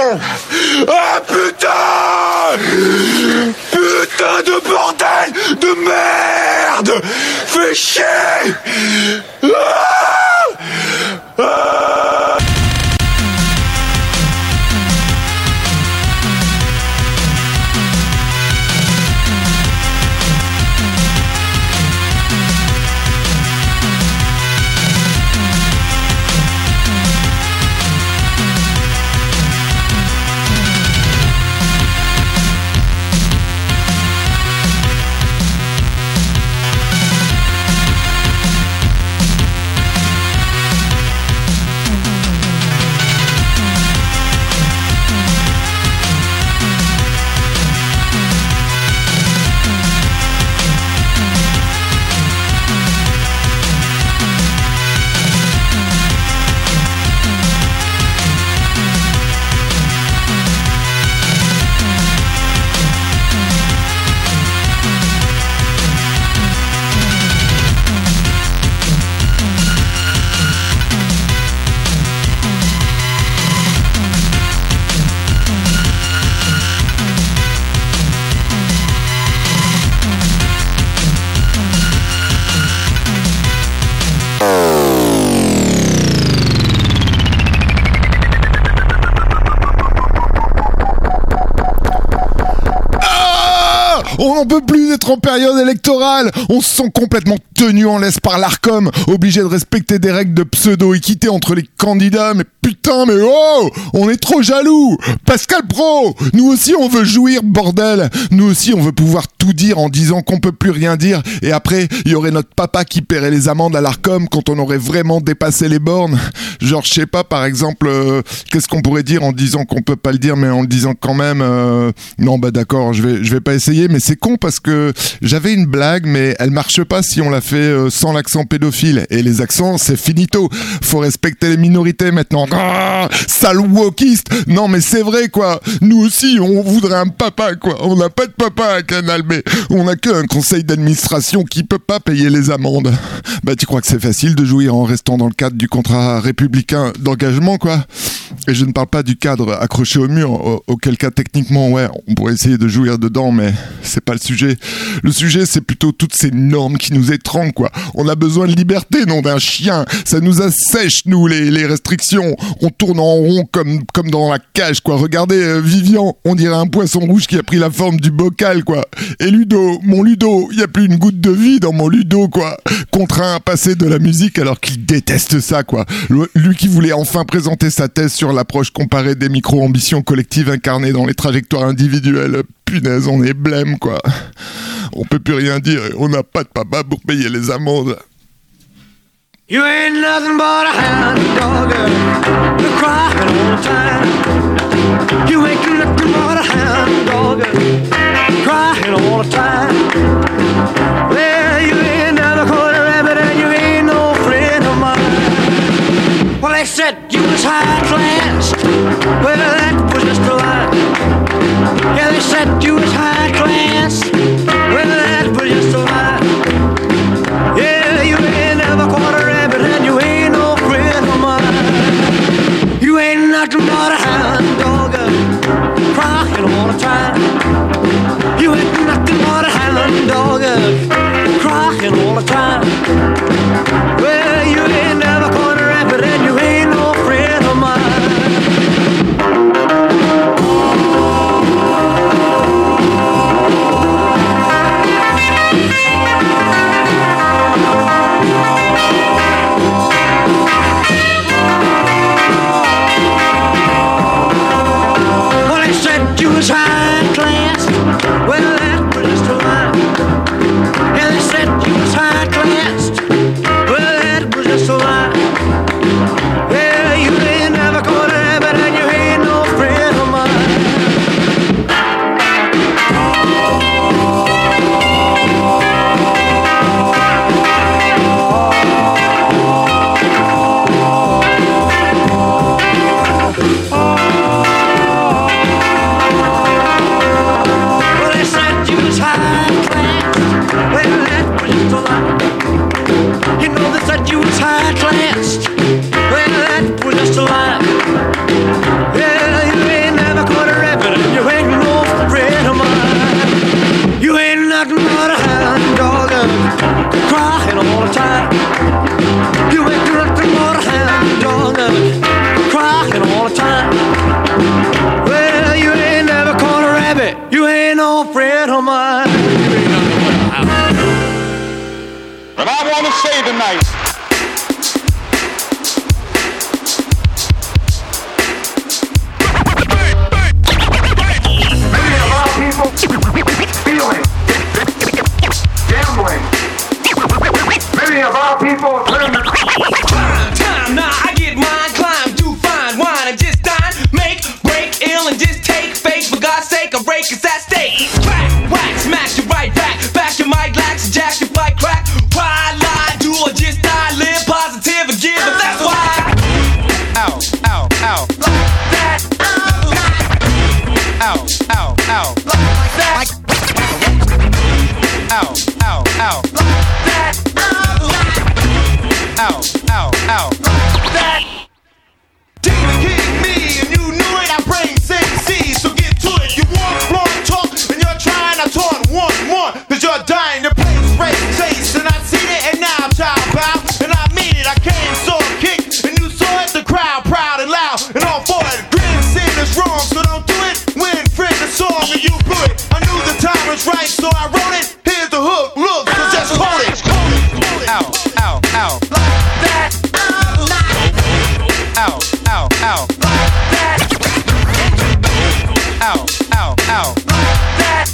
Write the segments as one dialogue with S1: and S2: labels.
S1: Ah putain! Putain de bordel de merde! Fais chier! Ah! Ah!
S2: On n'en peut plus d'être en période électorale. On se sent complètement tenu en laisse par l'Arcom, obligé de respecter des règles de pseudo-équité entre les candidats. Mais putain, mais oh, on est trop jaloux. Pascal Pro, nous aussi on veut jouir, bordel. Nous aussi on veut pouvoir tout dire en disant qu'on peut plus rien dire. Et après, il y aurait notre papa qui paierait les amendes à l'Arcom quand on aurait vraiment dépassé les bornes. Genre, je sais pas, par exemple, qu'est-ce qu'on pourrait dire en disant qu'on peut pas le dire, mais en le disant quand même. Non, bah d'accord, je vais pas essayer, mais c'est con parce que j'avais une blague, mais elle marche pas si on la fait sans l'accent pédophile. Et les accents, c'est finito. Faut respecter les minorités maintenant. Ah, sale wokiste. Non, mais c'est vrai, quoi. Nous aussi, on voudrait un papa, quoi. On n'a pas de papa à Canal B. On a qu'un conseil d'administration qui peut pas payer les amendes. Bah, tu crois que c'est facile de jouir en restant dans le cadre du contrat républicain d'engagement, quoi? Et je ne parle pas du cadre accroché au mur, auquel cas techniquement, ouais, on pourrait essayer de jouir dedans, mais c'est pas le sujet. Le sujet, c'est plutôt toutes ces normes qui nous étranglent, quoi. On a besoin de liberté, non d'un chien. Ça nous assèche, nous, les restrictions. On tourne en rond comme dans la cage, quoi. Regardez, Vivian, on dirait un poisson rouge qui a pris la forme du bocal, quoi. Et Ludo, mon Ludo, il y a plus une goutte de vie dans mon Ludo, quoi. Contraint à passer de la musique alors qu'il déteste ça, quoi. Lui qui voulait enfin présenter sa thèse sur l'approche comparée des micro-ambitions collectives incarnées dans les trajectoires individuelles. Punaise, on est blême, quoi. On peut plus rien dire et on n'a pas de papa pour payer les amendes.
S3: You ain't nothing but a hound dog, you're crying all the time. You ain't nothing but a hound dog, crying all the time. Well, you ain't never caught a rabbit and you ain't no friend of mine. Well, they said you was high class, well, that was just a lie. Yeah, they said you was high class, well, that was just a lie. Yeah, you ain't never caught a rabbit and you ain't no friend of mine. You ain't nothing but a hound dog, crying hound dog, crying all the time. You ain't nothing but a hound dog, crying all the time. Well, you ain't never caught a rabbit, you ain't no friend of mine.
S1: But I want to say tonight, many of our people stealing, gambling. Many of our people turn to
S4: Time, now I get mine, climb, do fine, wine and just dine, make, break, ill and just take, fake, for God's sake, a rake is at stake. Crack, whack, smash you right back, back your mic, lax, jack your fight, crack, cry, lie, do or just die, live positive and give, and that's why. Ow, ow, ow. That, ow, ow, ow, ow. That, ow, ow, ow. That, ow, ow, ow. That demon kick me and you knew it. I bring same seeds, so get to it. You want wrong talk and you're trying to talk one more, cause you're dying to play race chase. And I seen it and now child bow, and I mean it. I came, saw a kick, and you saw it. The crowd proud and loud and all for it. Grin sin is wrong, so don't do it. Win friend the song and you blew it. I knew the time was right, so I wrote it. Here's the hook, look, so just hold it. Ow, ow, ow. That, ow, ow, ow, ow. That, ow, ow, ow. That,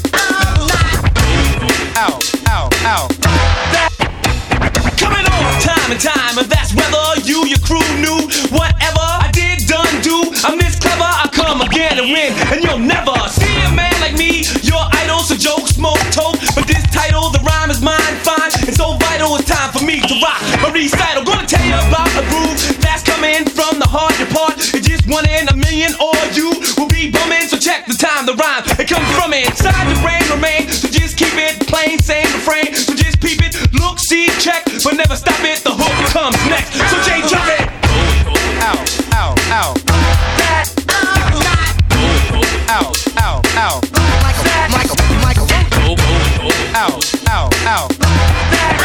S4: ow, ow, ow. That, coming on time and time, and that's whether you, your crew knew whatever I did, done, do. I'm this clever, I come again and win, and you'll never see a man like me. Your idol's a joke, smoke, toke, but this title, the rhyme is mine, fine, and so vital. It's time for me to rock a recital. Gonna tell you about a groove that's coming from the heart. Your part is just 1 in a million, or you will be bumming. So check the time, the rhyme, it comes from inside your brain, remain. So just keep it plain, same refrain. So just peep it, look, see, check, but never stop it. The hook comes next. So Jay, drop it. Ow, ow, ow. That, ow, ow, ow, ow. Michael. Ow, ow, ow. That,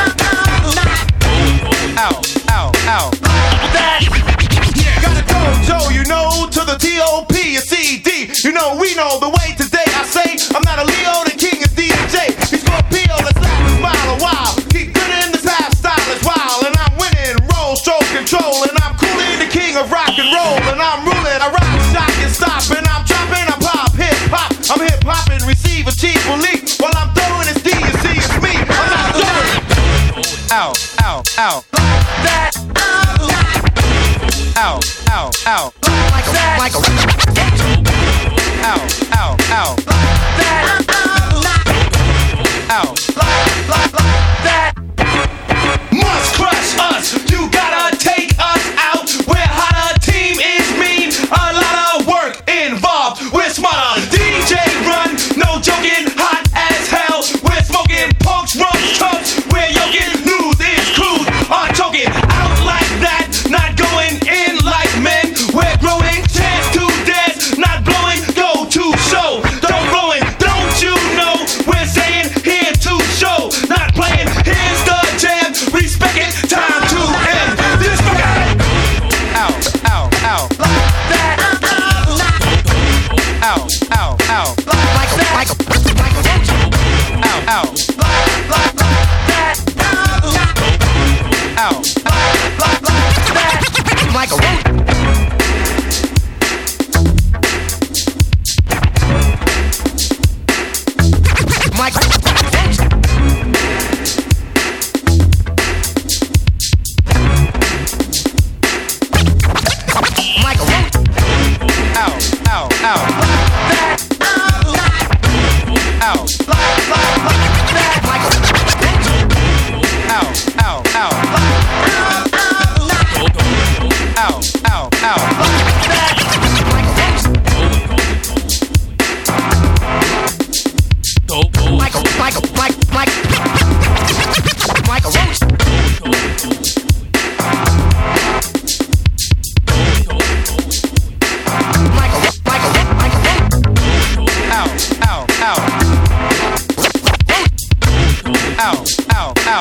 S4: ow, ow, ow. That, gotta go, Joe, you know, to the T.O.P. and C.D. You know, we know the way today. I say, I'm not a Leo, the king is D.J. He's Scorpio, let's laugh and smile a while. Keep good in this half style is wild. And I'm winning, roll, stroke, control. And I'm cooling, the king of rock and roll. And I'm ruling, I rock, shock, and stop. And I'm dropping, I pop, hip hop. I'm hip hopping, receive, achieve, belief. While I'm throwing, it's D and C, it's me. I'm not doing it. Ow, ow, ow. That, ow, ow, ow, ow. Michael. Ow, ow, ow. That, ow, that must crush us. You gotta take us out. We're hotter, team is mean. A lot of work involved. We're smarter. DJ run, no joking. Hot as hell. We're smoking punks, rums, chumps. We're yoking. News is crude. Are choking out like that. Not going in like men. We're growing. Chance to dance. Not blowing. Go to show. Don't blowing. Don't you know? We're saying here to Ow, ow, ow.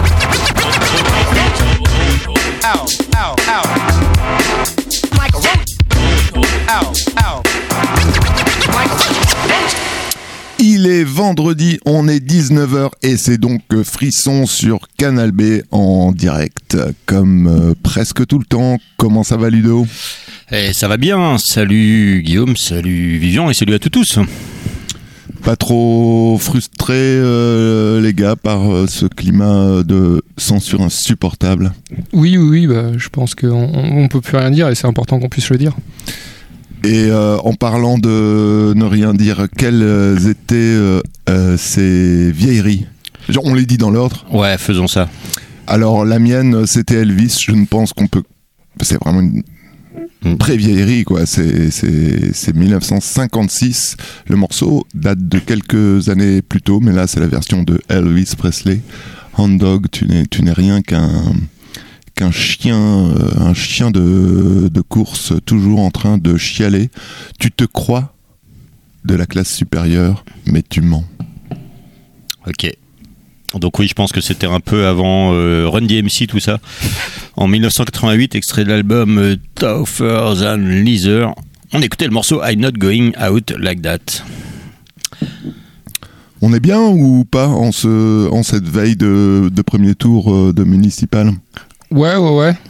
S4: Ow, ow, ow. Like a roach. Ow, ow. Like a roach.
S2: Il est vendredi, on est 19h et c'est donc Frisson sur Canal B en direct, comme presque tout le temps. Comment ça va, Ludo ?
S5: Eh, ça va bien, salut Guillaume, salut Vivian et salut à tous.
S2: Pas trop frustré, les gars, par ce climat de censure insupportable ?
S6: Oui, bah, je pense qu'on peut plus rien dire et c'est important qu'on puisse le dire.
S2: Et en parlant de ne rien dire, quelles étaient ces vieilleries ? Genre, on les dit dans l'ordre ?
S5: Ouais, faisons ça.
S2: Alors, la mienne, c'était Elvis. Je ne pense qu'on peut... C'est vraiment une pré-vieillerie, quoi. C'est 1956. Le morceau date de quelques années plus tôt, mais là, c'est la version de Elvis Presley. Hound Dog, tu n'es rien qu'un chien, un chien de course, toujours en train de chialer. Tu te crois de la classe supérieure, mais tu mens.
S5: Ok. Donc oui, je pense que c'était un peu avant Run DMC, tout ça. En 1988, extrait de l'album Tougher Than Leather, on écoutait le morceau I'm Not Going Out Like That.
S2: On est bien ou pas en cette veille de premier tour de municipal ?
S6: Ouais.
S2: Tranquille ?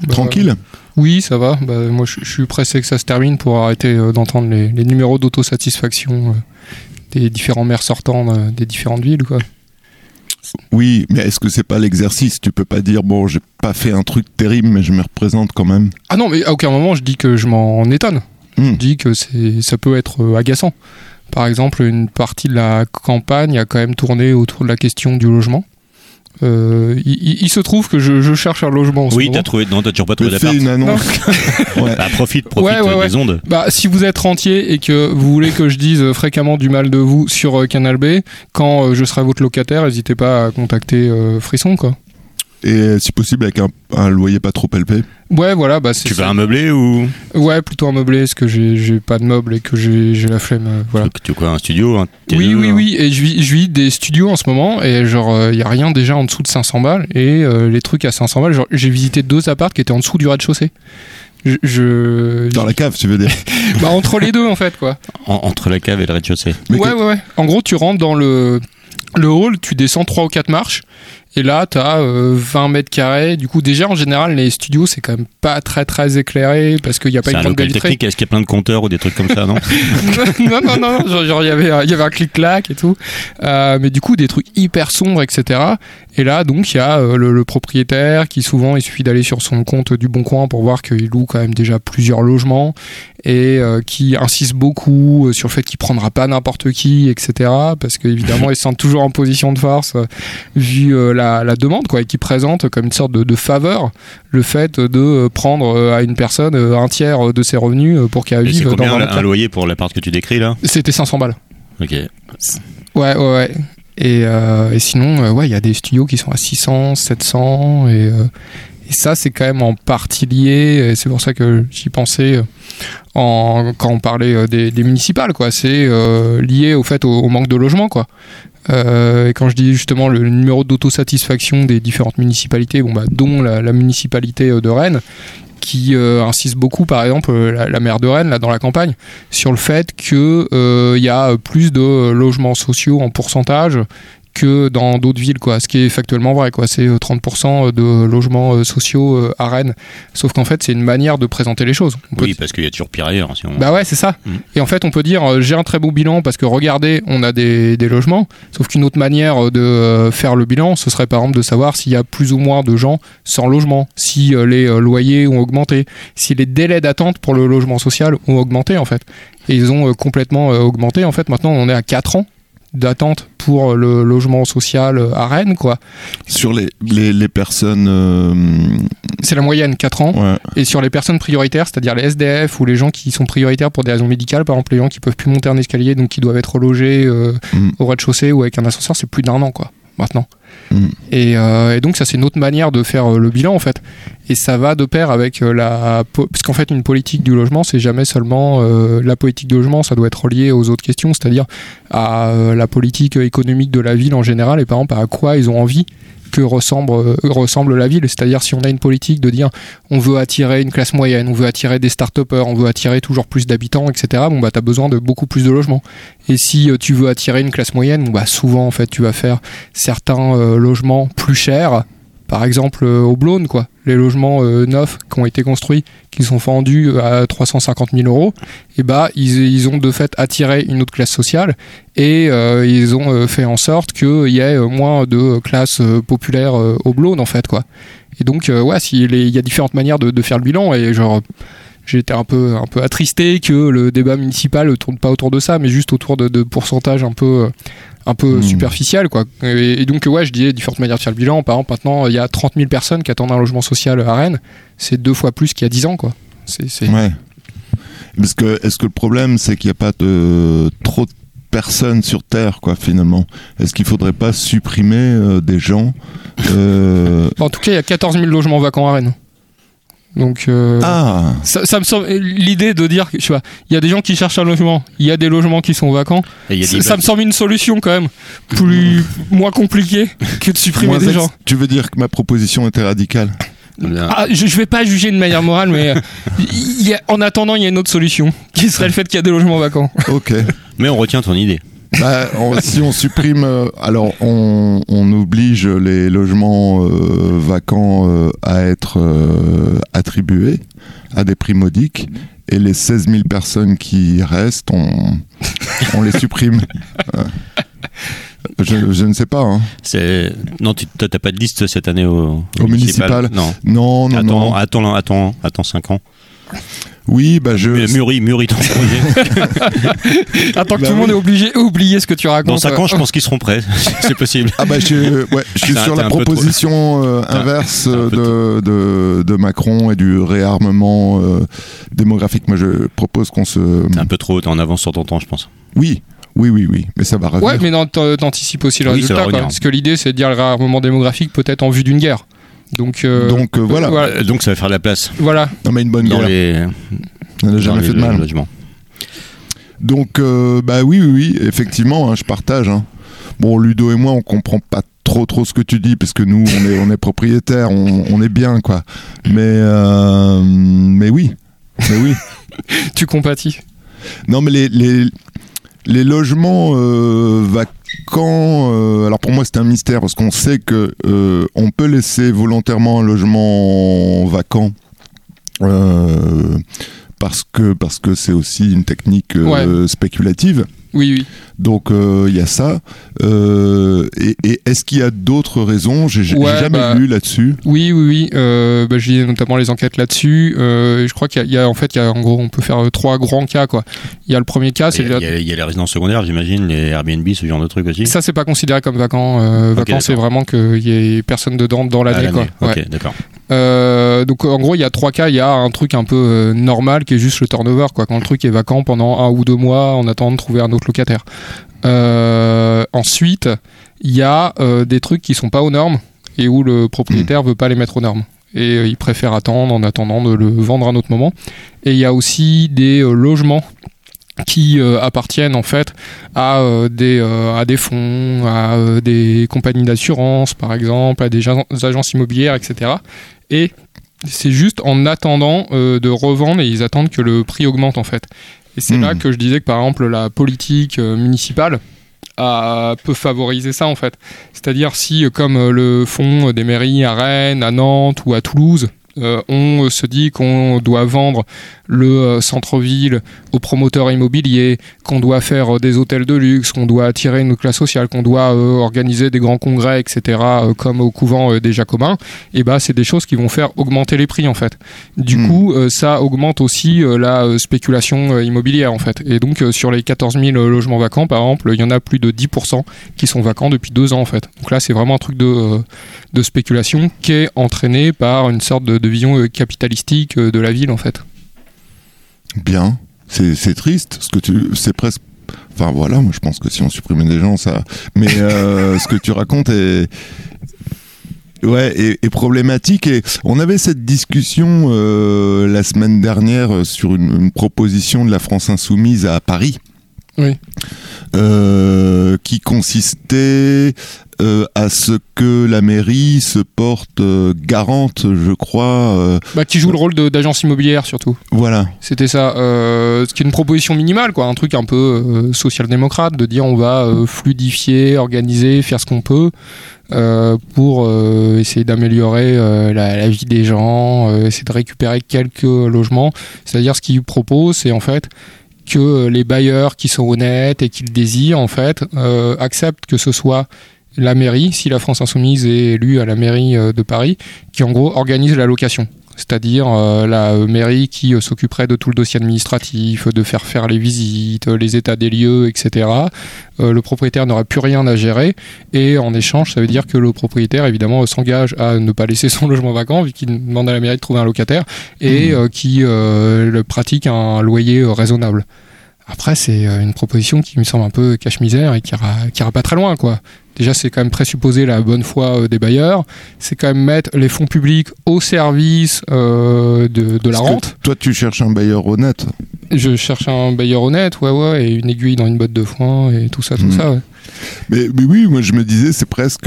S6: Oui, ça va. Bah, moi, je suis pressé que ça se termine pour arrêter d'entendre les numéros d'autosatisfaction des différents maires sortants des différentes villes, quoi.
S2: Oui, mais est-ce que c'est pas l'exercice ? Tu peux pas dire, bon, j'ai pas fait un truc terrible, mais je me représente quand même.
S6: Ah non, mais à aucun moment je dis que je m'en étonne. Je dis que ça peut être agaçant. Par exemple, une partie de la campagne a quand même tourné autour de la question du logement. Il se trouve que je cherche un logement en ce moment.
S5: Oui, t'as toujours pas trouvé d'appart.
S2: Fais une annonce. Ouais.
S5: Bah, profite
S6: Ouais.
S5: des ondes.
S6: Bah, si vous êtes rentier et que vous voulez que je dise fréquemment du mal de vous sur Canal B, quand je serai votre locataire, n'hésitez pas à contacter Frisson, quoi.
S2: Et si possible avec un loyer pas trop élevé.
S6: Ouais, voilà. Bah, c'est
S5: Tu veux
S6: ça.
S5: un meublé ou
S6: Ouais, plutôt un meublé, parce que j'ai pas de meubles et que j'ai la flemme. Voilà.
S5: tu veux quoi, un studio, un
S6: Oui. Et je vis des studios en ce moment et genre, y a rien déjà en dessous de 500 balles. Et les trucs à 500 balles, genre, j'ai visité 2 apparts qui étaient en dessous du rez-de-chaussée.
S2: Dans la cave, tu veux dire.
S6: Bah, entre les deux, en fait, quoi.
S5: Entre la cave et le rez-de-chaussée.
S6: Ouais. En gros, tu rentres dans le hall, tu descends 3 ou 4 marches. Et là, t'as 20 mètres carrés. Du coup, déjà, en général, les studios, c'est quand même pas très très éclairé parce qu'il n'y a pas
S5: c'est
S6: une
S5: un
S6: grande baie
S5: local
S6: vitrée.
S5: technique, est-ce qu'il y a plein de compteurs ou des trucs comme ça, non?
S6: Non. Genre, il y avait un clic-clac et tout. Mais du coup, des trucs hyper sombres, etc. Et là, donc, il y a le propriétaire qui, souvent, il suffit d'aller sur son compte du Bon Coin pour voir qu'il loue quand même déjà plusieurs logements et qui insiste beaucoup sur le fait qu'il prendra pas n'importe qui, etc. Parce qu'évidemment, ils se sentent toujours en position de force vu la demande, quoi, et qui présente comme une sorte de faveur le fait de prendre à une personne un tiers de ses revenus pour qu'elle
S5: Et c'est
S6: vive dans
S5: combien
S6: un
S5: un loyer pour l'appart que tu décris là?
S6: C'était 500 balles.
S5: Ok.
S6: Ouais. Et sinon, il y a des studios qui sont à 600, 700 et ça, c'est quand même en partie lié, et c'est pour ça que j'y pensais quand on parlait des municipales, quoi. C'est lié au fait au manque de logement, quoi. Et quand je dis justement le numéro d'autosatisfaction des différentes municipalités, dont la municipalité de Rennes, qui insiste beaucoup, par exemple, la maire de Rennes, là, dans la campagne, sur le fait qu'il y a plus de logements sociaux en pourcentage que dans d'autres villes, quoi. Ce qui est factuellement vrai, quoi. C'est 30% de logements sociaux à Rennes. Sauf qu'en fait, c'est une manière de présenter les choses.
S5: Oui, parce qu'il y a toujours pire ailleurs. Si on...
S6: Bah ouais, c'est ça. Et en fait, on peut dire, j'ai un très beau bilan parce que regardez, on a des logements. Sauf qu'une autre manière de faire le bilan, ce serait par exemple de savoir s'il y a plus ou moins de gens sans logement, si les loyers ont augmenté, si les délais d'attente pour le logement social ont augmenté, en fait. Et ils ont complètement augmenté. En fait, maintenant, on est à 4 ans d'attente pour le logement social à Rennes, quoi.
S2: Sur les personnes...
S6: C'est la moyenne, 4 ans.
S2: Ouais.
S6: Et sur les personnes prioritaires, c'est-à-dire les SDF ou les gens qui sont prioritaires pour des raisons médicales, par exemple les gens qui peuvent plus monter un escalier, donc qui doivent être logés au rez-de-chaussée ou avec un ascenseur, c'est plus d'1 an, quoi, maintenant. Et donc ça c'est une autre manière de faire le bilan en fait. Et ça va de pair avec parce qu'en fait une politique du logement c'est jamais seulement la politique du logement, ça doit être relié aux autres questions, c'est-à-dire à la politique économique de la ville en général et par exemple à quoi ils ont envie que ressemble la ville. C'est-à-dire si on a une politique de dire on veut attirer une classe moyenne, on veut attirer des start-upers, on veut attirer toujours plus d'habitants, etc. Bon bah t'as besoin de beaucoup plus de logements. Et si tu veux attirer une classe moyenne, bon bah souvent en fait tu vas faire certains logements plus chers. Par exemple au Blône, quoi. Les logements neufs qui ont été construits, qui sont vendus à 350 000 euros, et bah ils ont de fait attiré une autre classe sociale et ils ont fait en sorte qu'il y ait moins de classes populaires au Blône en fait, quoi. Et donc il y a différentes manières de faire le bilan et genre j'ai été un peu attristé que le débat municipal ne tourne pas autour de ça, mais juste autour de pourcentages un peu superficiel, quoi. Et donc je disais différentes manières de faire le bilan. Par exemple maintenant il y a 30 000 personnes qui attendent un logement social à Rennes, c'est 2 fois plus qu'il y a 10 ans, quoi. C'est...
S2: Ouais. Est-ce que le problème c'est qu'il n'y a pas trop de personnes sur Terre, quoi, finalement? Est-ce qu'il faudrait pas supprimer des gens
S6: En tout cas il y a 14 000 logements vacants à Rennes. Donc ça me semble l'idée de dire que tu vois, il y a des gens qui cherchent un logement, il y a des logements qui sont vacants. Ça me semble une solution quand même moins compliquée que de supprimer des gens.
S2: Tu veux dire que ma proposition était radicale?
S6: Je vais pas juger de manière morale, mais en attendant il y a une autre solution qui serait le fait qu'il y a des logements vacants.
S2: Ok.
S5: Mais on retient ton idée.
S2: Si on supprime, alors on oblige les logements vacants à être attribués à des prix modiques et les 16 000 personnes qui restent, on les supprime. Je ne sais pas. Hein.
S5: Non, t'as pas de liste cette année au
S2: municipal? Non. Attends 5 ans. Oui,
S5: mûris ton projet.
S6: Attends que tout le monde ait oublié ce que tu racontes.
S5: Dans 5 ans, je pense qu'ils seront prêts. C'est possible.
S2: Je suis sur la proposition inverse de Macron et du réarmement démographique. Moi, je propose qu'on se...
S5: T'es un peu trop en avance sur ton temps, je pense.
S2: Oui, mais ça va revenir.
S6: Ouais, mais t'anticipes aussi le résultat, quoi. Parce que l'idée, c'est de dire le réarmement démographique peut-être en vue d'une guerre. Donc voilà.
S5: Donc ça va faire de la place.
S6: Voilà.
S2: Non mais une bonne guerre. Ça n'a jamais fait de mal. Donc oui, effectivement, hein, je partage. Hein. Bon, Ludo et moi, on comprend pas trop ce que tu dis parce que nous, on est propriétaires, on est bien, quoi. Mais oui.
S6: Tu compatis.
S2: Non, mais les logements vacants, alors pour moi c'est un mystère parce qu'on sait que on peut laisser volontairement un logement vacant parce que c'est aussi une technique spéculative.
S6: Oui.
S2: Donc il y a ça. Et est-ce qu'il y a d'autres raisons? J'ai jamais lu là-dessus.
S6: Oui. J'ai notamment les enquêtes là-dessus. Je crois qu'il y a en gros on peut faire 3 grands cas, quoi. Il y a le premier cas, c'est
S5: il y a les résidences secondaires, j'imagine, les Airbnb, ce genre de trucs aussi.
S6: Ça c'est pas considéré comme vacant. Vacant c'est vraiment qu'il y ait personne dedans dans l'année, quoi.
S5: Ok, d'accord.
S6: Donc en gros il y a 3 cas. Il y a un truc un peu normal qui est juste le turnover, quoi, quand le truc est vacant pendant 1 ou 2 mois en attendant de trouver un autre locataire. Ensuite il y a des trucs qui sont pas aux normes et où le propriétaire veut pas les mettre aux normes et il préfère attendre en attendant de le vendre à un autre moment. Et il y a aussi des logements qui appartiennent en fait à des fonds, à des compagnies d'assurance par exemple, à des agences immobilières, etc. Et c'est juste en attendant de revendre et ils attendent que le prix augmente en fait. Et c'est là que je disais que par exemple la politique municipale peut favoriser ça en fait. C'est-à-dire si comme le fonds des mairies à Rennes, à Nantes ou à Toulouse, on se dit qu'on doit vendre le centre-ville aux promoteurs immobiliers, qu'on doit faire des hôtels de luxe, qu'on doit attirer une classe sociale, qu'on doit organiser des grands congrès, etc., comme au couvent des Jacobins, et c'est des choses qui vont faire augmenter les prix en fait. Du coup, ça augmente aussi la spéculation immobilière en fait. Et donc sur les 14 000 logements vacants, par exemple, il y en a plus de 10% qui sont vacants depuis 2 ans en fait. Donc là, c'est vraiment un truc de spéculation qui est entraîné par une sorte de vision capitalistique de la ville en fait.
S2: Bien, c'est triste, c'est presque Enfin voilà, moi je pense que si on supprimait des gens, ça. Mais ce que tu racontes est problématique. Et on avait cette discussion la semaine dernière sur une proposition de la France Insoumise à Paris.
S6: Oui.
S2: Qui consistait à ce que la mairie se porte garante, je crois.
S6: Qui joue le rôle d'agence immobilière surtout.
S2: Voilà.
S6: C'était ça. Ce qui est une proposition minimale, quoi, un truc un peu social-démocrate, de dire on va fluidifier, organiser, faire ce qu'on peut pour essayer d'améliorer la vie des gens, essayer de récupérer quelques logements. C'est-à-dire ce qu'ils proposent, c'est en fait que les bailleurs qui sont honnêtes et qui le désirent, en fait, acceptent que ce soit la mairie, si la France Insoumise est élue à la mairie de Paris, qui en gros organise la location. C'est-à-dire la mairie qui s'occuperait de tout le dossier administratif, de faire les visites, les états des lieux, etc. Le propriétaire n'aurait plus rien à gérer, et en échange, ça veut dire que le propriétaire, évidemment, s'engage à ne pas laisser son logement vacant, vu qu'il demande à la mairie de trouver un locataire, et qui pratique un loyer raisonnable. Après, c'est une proposition qui me semble un peu cache-misère et qui ira pas très loin, quoi. Déjà, c'est quand même présupposer la bonne foi des bailleurs. C'est quand même mettre les fonds publics au service de la rente.
S2: Toi, tu cherches un bailleur honnête.
S6: Je cherche un bailleur honnête, ouais, et une aiguille dans une botte de foin et tout ça, ouais.
S2: Mais oui, moi je me disais, c'est presque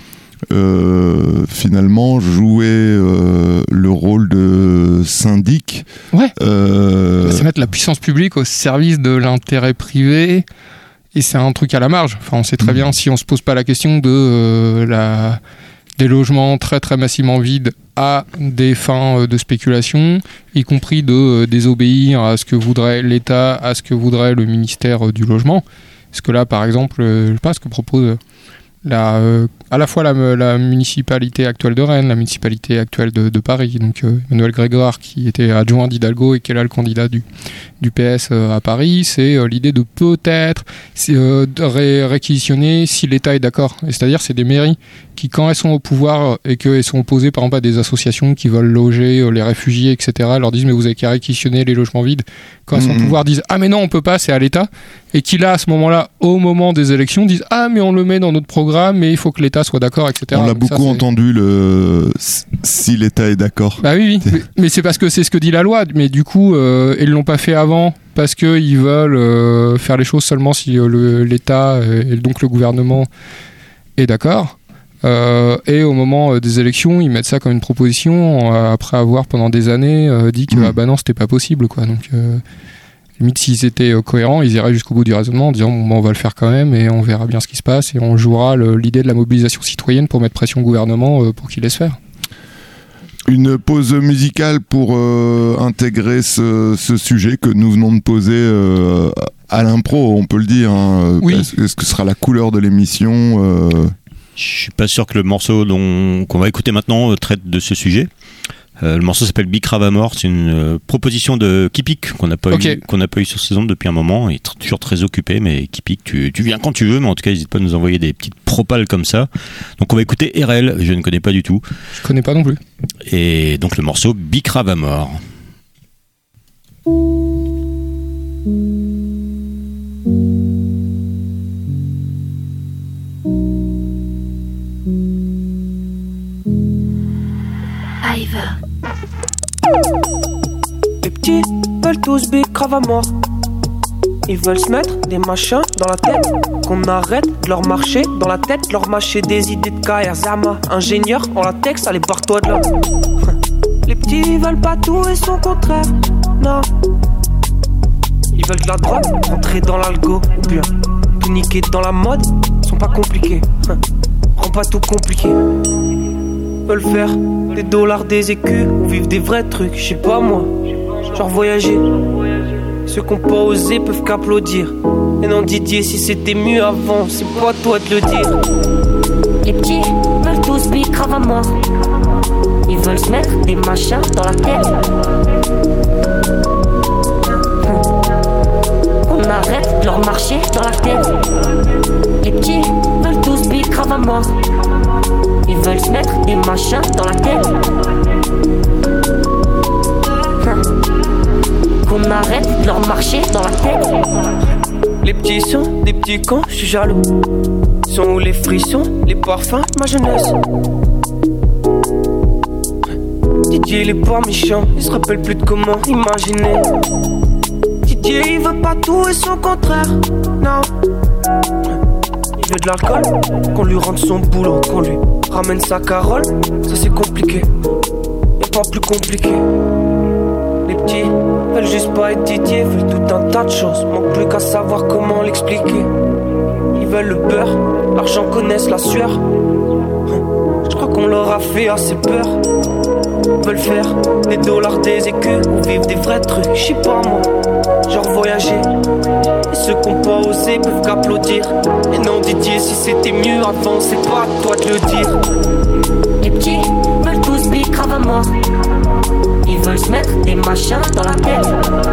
S2: finalement jouer le rôle de syndic.
S6: Ouais. C'est mettre la puissance publique au service de l'intérêt privé. Et c'est un truc à la marge. Enfin, on sait très bien, si on se pose pas la question de des logements très très massivement vides à des fins de spéculation, y compris de désobéir à ce que voudrait l'État, à ce que voudrait le ministère du Logement. Parce que là, par exemple, je sais pas ce que propose à la fois la municipalité actuelle de Rennes, la municipalité actuelle de Paris, donc Emmanuel Grégoire, qui était adjoint d'Hidalgo et qui est là le candidat du PS à Paris, c'est l'idée de peut-être réquisitionner si l'État est d'accord. Et c'est-à-dire, c'est des mairies qui, quand elles sont au pouvoir et qu'elles sont opposées par exemple à des associations qui veulent loger les réfugiés, etc., leur disent mais vous avez qu'à réquisitionner les logements vides. Quand elles sont au pouvoir, disent ah mais non, on peut pas, c'est à l'État. Et qui là, à ce moment-là, au moment des élections, disent ah mais on le met dans notre programme, mais il faut que l'État soit d'accord, etc.
S2: On l'a beaucoup entendu, si l'État est d'accord.
S6: Bah oui, mais c'est parce que c'est ce que dit la loi. Mais du coup, ils l'ont pas fait avant parce qu'ils veulent faire les choses seulement si l'État et donc le gouvernement est d'accord. Et au moment des élections, ils mettent ça comme une proposition après avoir pendant des années dit que ah bah non, c'était pas possible, quoi. Donc limite, s'ils étaient cohérents, ils iraient jusqu'au bout du raisonnement en disant bon, on va le faire quand même et on verra bien ce qui se passe et on jouera l'idée de la mobilisation citoyenne pour mettre pression au gouvernement pour qu'il laisse faire.
S2: Une pause musicale pour intégrer ce sujet que nous venons de poser à l'impro, on peut le dire. Hein.
S6: Oui.
S2: Est-ce que ce sera la couleur de l'émission
S5: Je suis pas sûr que le morceau qu'on va écouter maintenant traite de ce sujet. Le morceau s'appelle Bicrave à mort. C'est une proposition de Kipik qu'on n'a pas eu sur saison depuis un moment. Il est toujours très occupé, mais Kipik, tu viens quand tu veux, mais en tout cas n'hésite pas à nous envoyer des petites propales comme ça. Donc on va écouter RL, je ne connais pas du tout.
S6: Je connais pas non plus.
S5: Et donc le morceau Bicrave à mort.
S7: Les petits veulent tous bicrave à mort. Ils veulent se mettre des machins dans la tête, qu'on arrête de leur marcher dans la tête, leur mâcher des idées de KR Zama. Ingénieur en latex, allez barre-toi de là. Les petits veulent pas tout et son contraire, non. Ils veulent de la drogue, rentrer dans l'algo, ou bien tout niquer dans la mode, sont pas compliqués. Rends pas tout compliqué. Veulent faire des dollars, des écus, ou vivre des vrais trucs, je sais pas moi. Genre voyager. Ceux qui ont pas osé peuvent qu'applaudir. Et non Didier, si c'était mieux avant, c'est pas à toi de le dire.
S8: Les petits veulent tous bicrave à mort. Ils veulent se mettre des machins dans la tête. On arrête de leur marcher dans la tête. Les petits veulent tous bicrave à mort. Ils veulent se mettre des machins dans la tête. Qu'on arrête de leur marcher dans la tête.
S7: Les petits sont des petits cons, je suis jaloux. Sont où les frissons, les parfums, ma jeunesse. Didier il est pas méchant, il se rappelle plus de comment imaginer. Didier il veut pas tout et son contraire, non. Il veut de l'alcool, qu'on lui rende son boulot, qu'on lui ramène sa Carole. Ça c'est compliqué, et pas plus compliqué. Les petits veulent juste pas être Didier, veulent tout un tas de choses, manque plus qu'à savoir comment l'expliquer. Ils veulent le beurre, l'argent connaissent la sueur. Je crois qu'on leur a fait assez peur. Ils veulent faire des dollars, des écus ou vivre des vrais trucs, je sais pas moi. Genre voyager. Et ceux qui n'ont pas osé peuvent qu'applaudir. Et non Didier, si c'était mieux avant, c'est pas à toi de le dire.
S8: Les petits veulent tous big grave à mort. Ils veulent se mettre des machins dans la tête.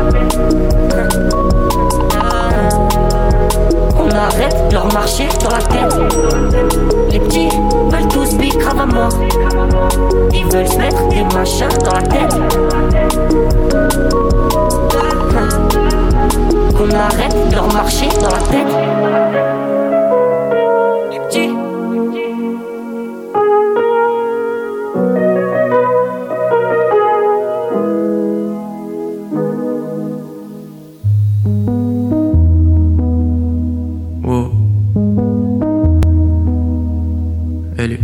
S8: On arrête de leur marcher dans la tête. Les petits veulent tous big grave à mort. Ils veulent se mettre des machins dans la tête. On arrête de leur marcher dans la tête. Les petits.
S7: Wow. Élu.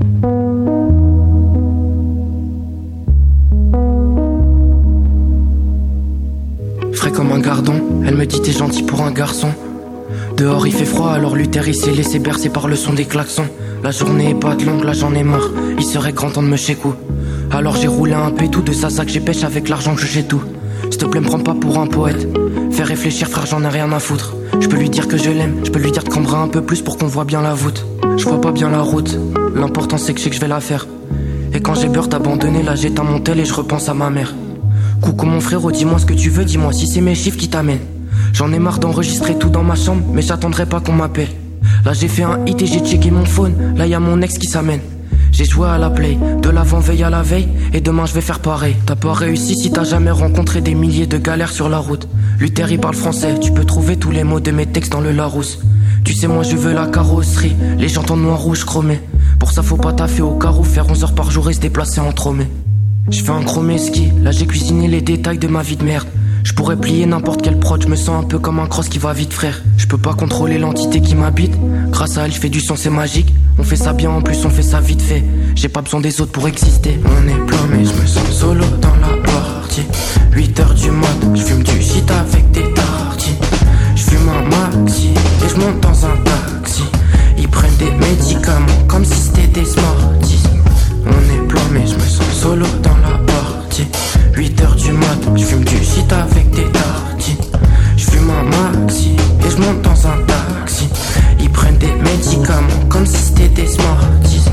S9: Frais comme un gardon, elle me dit t'es gentil pour un garçon. Dehors il fait froid alors Luther il s'est laissé bercer par le son des klaxons. La journée est pas de longue, là j'en ai marre. Il serait grand temps de me chécou. Alors j'ai roulé un pétou de ça que j'ai pêché avec l'argent que j'ai tout. S'il te plaît me prends pas pour un poète. Fais réfléchir frère, j'en ai rien à foutre. Je peux lui dire que je l'aime, je peux lui dire de cambrer un peu plus pour qu'on voit bien la voûte. Je vois pas bien la route, l'important c'est que je sais que je vais la faire. Et quand j'ai peur d'abandonner, là j'éteins mon tel et je repense à ma mère. Coucou mon frérot, dis-moi ce que tu veux, dis-moi si c'est mes chiffres qui t'amènent. J'en ai marre d'enregistrer tout dans ma chambre, mais j'attendrai pas qu'on m'appelle. Là j'ai fait un hit et j'ai checké mon phone, là y'a mon ex qui s'amène. J'ai joué à la play, de l'avant-veille à la veille, et demain je vais faire pareil. T'as pas réussi si t'as jamais rencontré des milliers de galères sur la route. Luther il parle français, tu peux trouver tous les mots de mes textes dans le Larousse. Tu sais moi je veux la carrosserie, les jantes en noir rouge chromé. Pour ça faut pas taffer au carreau, faire 11 heures par jour et se déplacer en tromé. Je fais un chromé ski, là j'ai cuisiné les détails de ma vie de merde. Je pourrais plier n'importe quel prod, je me sens un peu comme un cross qui va vite frère. Je peux pas contrôler l'entité qui m'habite, grâce à elle je fais du son, c'est magique. On fait ça bien en plus, on fait ça vite fait. J'ai pas besoin des autres pour exister. On est plein mais je me sens solo dans la partie. 8h du mat, je fume du shit avec des tartines. Je fume un maxi et je monte dans un taxi. Ils prennent des médicaments comme si c'était des Smarties. On est plein mais je me sens solo dans la partie. 8h du mat, je fume du shit avec des tartines. Je fume un maxi et je monte dans un taxi. Ils prennent des médicaments comme si c'était des Smarties.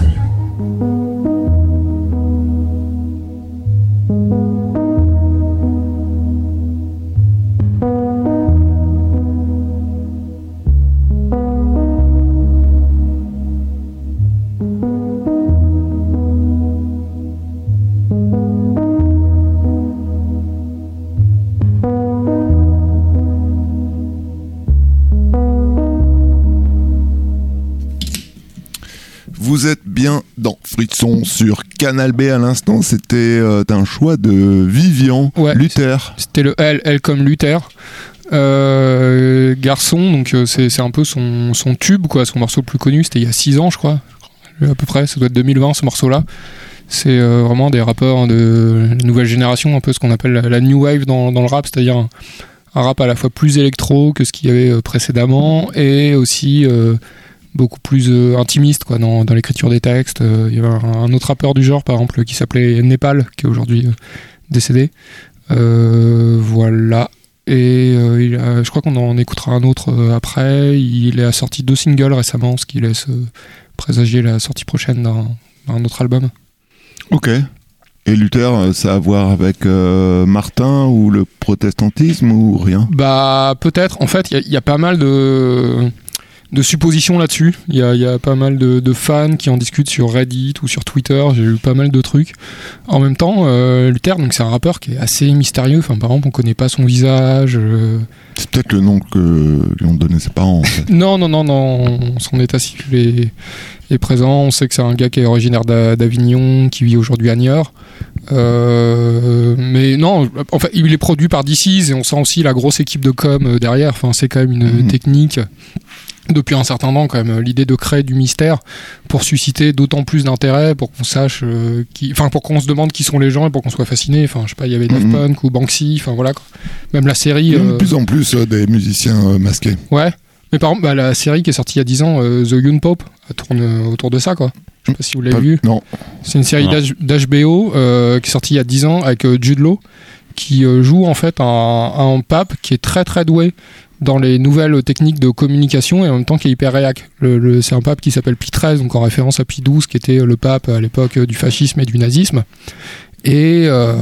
S2: Vous êtes bien dans Frisson sur Canal B à l'instant. C'était un choix de Vivian,
S6: Ouais,
S2: Luther.
S6: C'était le L comme Luther. Garçon, donc c'est un peu son tube, quoi, son morceau le plus connu. C'était il y a 6 ans, je crois, à peu près. Ça doit être 2020, ce morceau-là. C'est vraiment des rappeurs de la nouvelle génération, un peu ce qu'on appelle la new wave dans le rap, c'est-à-dire un rap à la fois plus électro que ce qu'il y avait précédemment et aussi beaucoup plus intimiste, quoi, dans l'écriture des textes. Il y avait un autre rappeur du genre, par exemple, qui s'appelait Népal, qui est aujourd'hui décédé. Voilà. Et je crois qu'on en écoutera un autre après. Il a sorti 2 singles récemment, ce qui laisse présager la sortie prochaine d'un autre album.
S2: Ok. Et Luther, ça a à voir avec Martin ou le protestantisme ou rien ?
S6: Bah peut-être. En fait, il y a pas mal suppositions là-dessus. Il y a pas mal de fans qui en discutent sur Reddit ou sur Twitter. J'ai lu pas mal de trucs. En même temps, Luther, donc c'est un rappeur qui est assez mystérieux. Enfin, par exemple, on connaît pas son visage.
S2: C'est peut-être le nom que lui ont donné ses parents. En fait.
S6: Non. Son état civil est présent. On sait que c'est un gars qui est originaire d'Avignon, qui vit aujourd'hui à Niort. Mais non, en fait, il est produit par DC's et on sent aussi la grosse équipe de com derrière. Enfin, c'est quand même une technique depuis un certain temps, quand même, l'idée de créer du mystère pour susciter d'autant plus d'intérêt, pour qu'on sache, pour qu'on se demande qui sont les gens et pour qu'on soit fasciné. Enfin, je sais pas, il y avait Daft Punk ou Banksy. Enfin voilà, quoi. Même la série. Il y a
S2: de plus en plus des musiciens masqués.
S6: Ouais. Mais par exemple, la série qui est sortie il y a 10 ans, The Young Pope, elle tourne autour de ça, quoi. Je sais pas si vous l'avez vu.
S2: Non.
S6: C'est une série d'HBO qui est sortie il y a 10 ans avec Jude Law, qui joue en fait un pape qui est très très doué dans les nouvelles techniques de communication et en même temps qui est hyper réac. C'est un pape qui s'appelle Pie XIII, donc en référence à Pie XII, qui était le pape à l'époque du fascisme et du nazisme. Et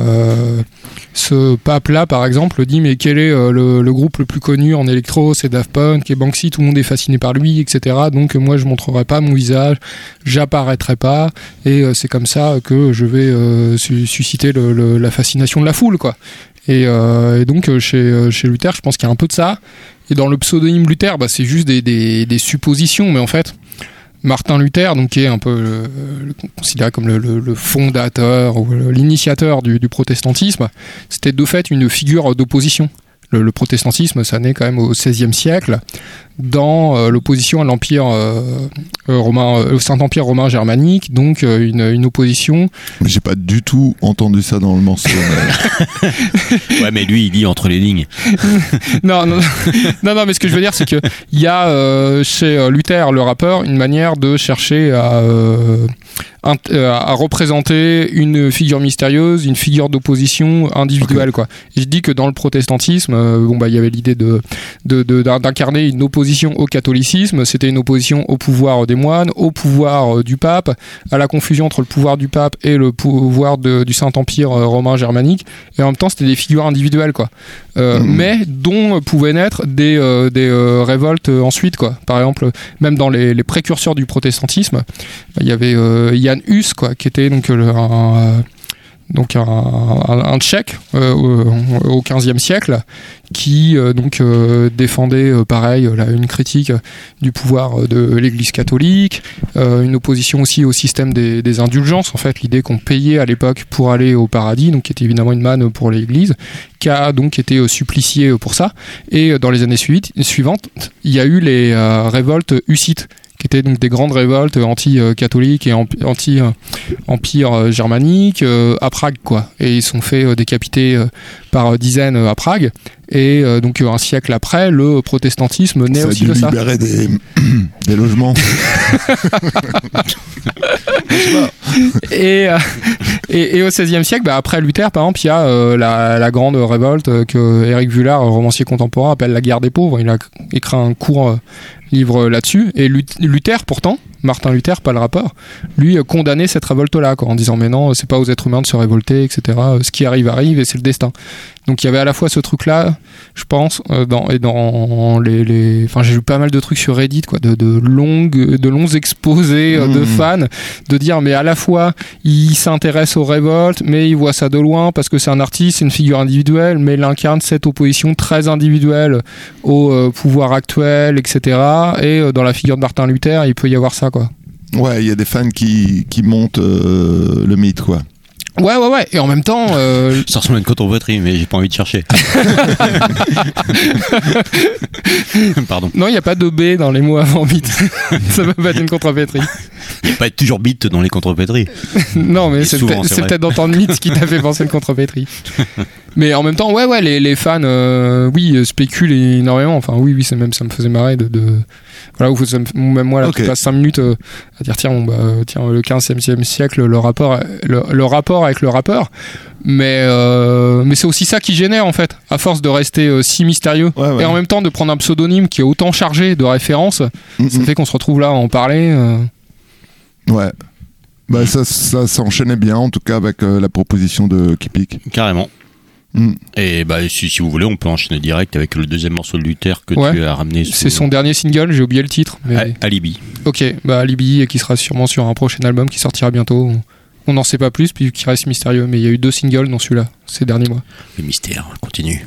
S6: ce pape-là, par exemple, dit mais quel est le groupe le plus connu en électro, c'est Daft Punk et Banksy, tout le monde est fasciné par lui, etc. Donc moi je montrerai pas mon visage, j'apparaîtrai pas, et c'est comme ça que je vais susciter la fascination de la foule, quoi. Et donc chez Luther, je pense qu'il y a un peu de ça. Et dans le pseudonyme Luther, c'est juste des suppositions, mais en fait, Martin Luther, donc qui est un peu considéré comme le fondateur ou l'initiateur du protestantisme, c'était de fait une figure d'opposition. Le protestantisme, ça naît quand même au XVIe siècle, dans l'opposition à l'empire romain, au Saint-Empire romain germanique, donc une opposition.
S2: Mais j'ai pas du tout entendu ça dans le morceau.
S5: Ouais, mais lui, il lit entre les lignes.
S6: non, mais ce que je veux dire, c'est que il y a chez Luther, le rappeur, une manière de chercher à représenter une figure mystérieuse, une figure d'opposition individuelle, quoi. Et je dis que dans le protestantisme, il y avait l'idée d'incarner une opposition au catholicisme, c'était une opposition au pouvoir des moines, au pouvoir du pape, à la confusion entre le pouvoir du pape et le pouvoir du Saint-Empire romain germanique, et en même temps c'était des figures individuelles, quoi. Mais dont pouvaient naître des révoltes ensuite, quoi. Par exemple, même dans les précurseurs du protestantisme, il y avait Jan Hus, quoi, qui était donc un Tchèque au XVe siècle, qui défendait pareil une critique du pouvoir de l'Église catholique, une opposition aussi au système des indulgences, en fait l'idée qu'on payait à l'époque pour aller au paradis, donc qui était évidemment une manne pour l'Église, qui a donc été supplicié pour ça. Et dans les années suivantes, il y a eu les révoltes hussites, qui étaient donc des grandes révoltes anti-catholiques et anti-empire germanique à Prague, quoi. Et ils sont fait décapiter par dizaines à Prague. Et donc un siècle après, le protestantisme naît aussi de ça.
S2: Ça a dû libérer des logements.
S6: Et au XVIe siècle, après Luther, par exemple, il y a la grande révolte que Éric Vuillard, romancier contemporain, appelle la guerre des pauvres. Il a écrit un court livre là-dessus. Et Luther, pourtant, Martin Luther, pas le rappeur, lui condamnait cette révolte-là, quoi, en disant mais non, c'est pas aux êtres humains de se révolter, etc. Ce qui arrive et c'est le destin. Donc il y avait à la fois ce truc-là, je pense, dans les enfin j'ai lu pas mal de trucs sur Reddit, quoi, de longs exposés de fans, de dire mais à la fois il s'intéresse aux révoltes, mais il voit ça de loin parce que c'est un artiste, c'est une figure individuelle, mais il incarne cette opposition très individuelle au pouvoir actuel, etc. Et dans la figure de Martin Luther, il peut y avoir ça, quoi.
S2: Ouais, il y a des fans qui montent le mythe, quoi.
S6: Ouais. Et en même temps,
S5: ça ressemble à une contrepétrie, mais j'ai pas envie de chercher. Pardon.
S6: Non, il n'y a pas de B dans les mots avant bit. Ça peut pas être une contrepétrie.
S5: Il n'y a pas toujours bit dans les contrepétries.
S6: Non, mais c'est peut-être dans ton mythe qui t'a fait penser une contrepétrie. Mais en même temps, les fans, spéculent énormément. Enfin, oui, ça me faisait marrer de voilà, même moi là, qui passe 5 minutes à dire tiens, le 15e siècle, le rapport avec le rappeur. Mais c'est aussi ça qui génère, en fait, à force de rester si mystérieux. Ouais. Et en même temps de prendre un pseudonyme qui est autant chargé de références, ça fait qu'on se retrouve là à en parler.
S2: Ouais. Ça s'enchaînait bien, en tout cas, avec la proposition de Kipik.
S5: Carrément. Et bah, si vous voulez, on peut enchaîner direct avec le deuxième morceau de Luther que tu as ramené.
S6: C'est son dernier single, j'ai oublié le titre. Mais...
S5: Alibi.
S6: Ok, bah Alibi, qui sera sûrement sur un prochain album qui sortira bientôt. On n'en sait pas plus, puis qui reste mystérieux. Mais il y a eu 2 singles dans celui-là, ces derniers mois.
S5: Le mystère continue.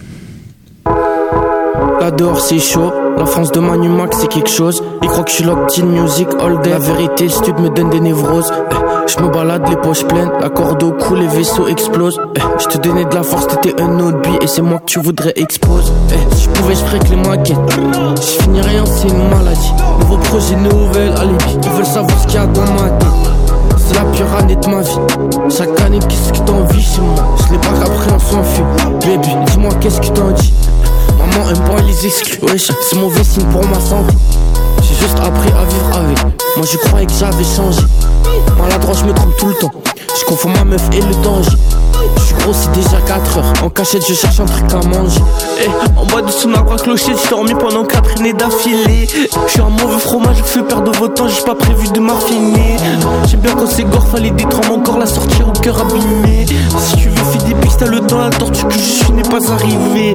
S9: Là dehors c'est chaud, la France de Manu Max c'est quelque chose. Ils croient que je suis locked in music all day. La vérité, le stud me donne des névroses. Je me balade les poches pleines, la corde au cou, les vaisseaux explosent. Je te donnais de la force, t'étais un autre billet et c'est moi que tu voudrais expose. Si je pouvais, je ferais que les maquettes. Je finis rien, c'est une maladie. Nouveau projet, nouvelle alibi. Ils veulent savoir ce qu'il y a dans ma tête. C'est la pire année de ma vie. Chaque année, qu'est-ce que t'en vis chez moi? Je l'ai pas qu'après on s'enfuit. Baby, dis-moi qu'est-ce que t'en dis? Maman aime pas les exclus. Wesh, c'est mauvais signe pour ma santé. J'ai juste appris à vivre avec. Moi je croyais que j'avais changé. Maladroit, je me trompe tout le temps. Je confonds ma meuf et le danger. Je suis gros, c'est déjà 4 heures. En cachette, je cherche un truc à manger. En bas de son arbre à clocher, j'ai dormi pendant 4 années d'affilée. Je suis un mauvais fromage, je fais perdre votre temps, j'ai pas prévu de m'affiner. J'aime bien quand c'est gore, fallait détendre encore la sortir au cœur abîmé. Si tu veux faire des pistes, t'as le temps, la tortue que je suis n'est pas arrivée.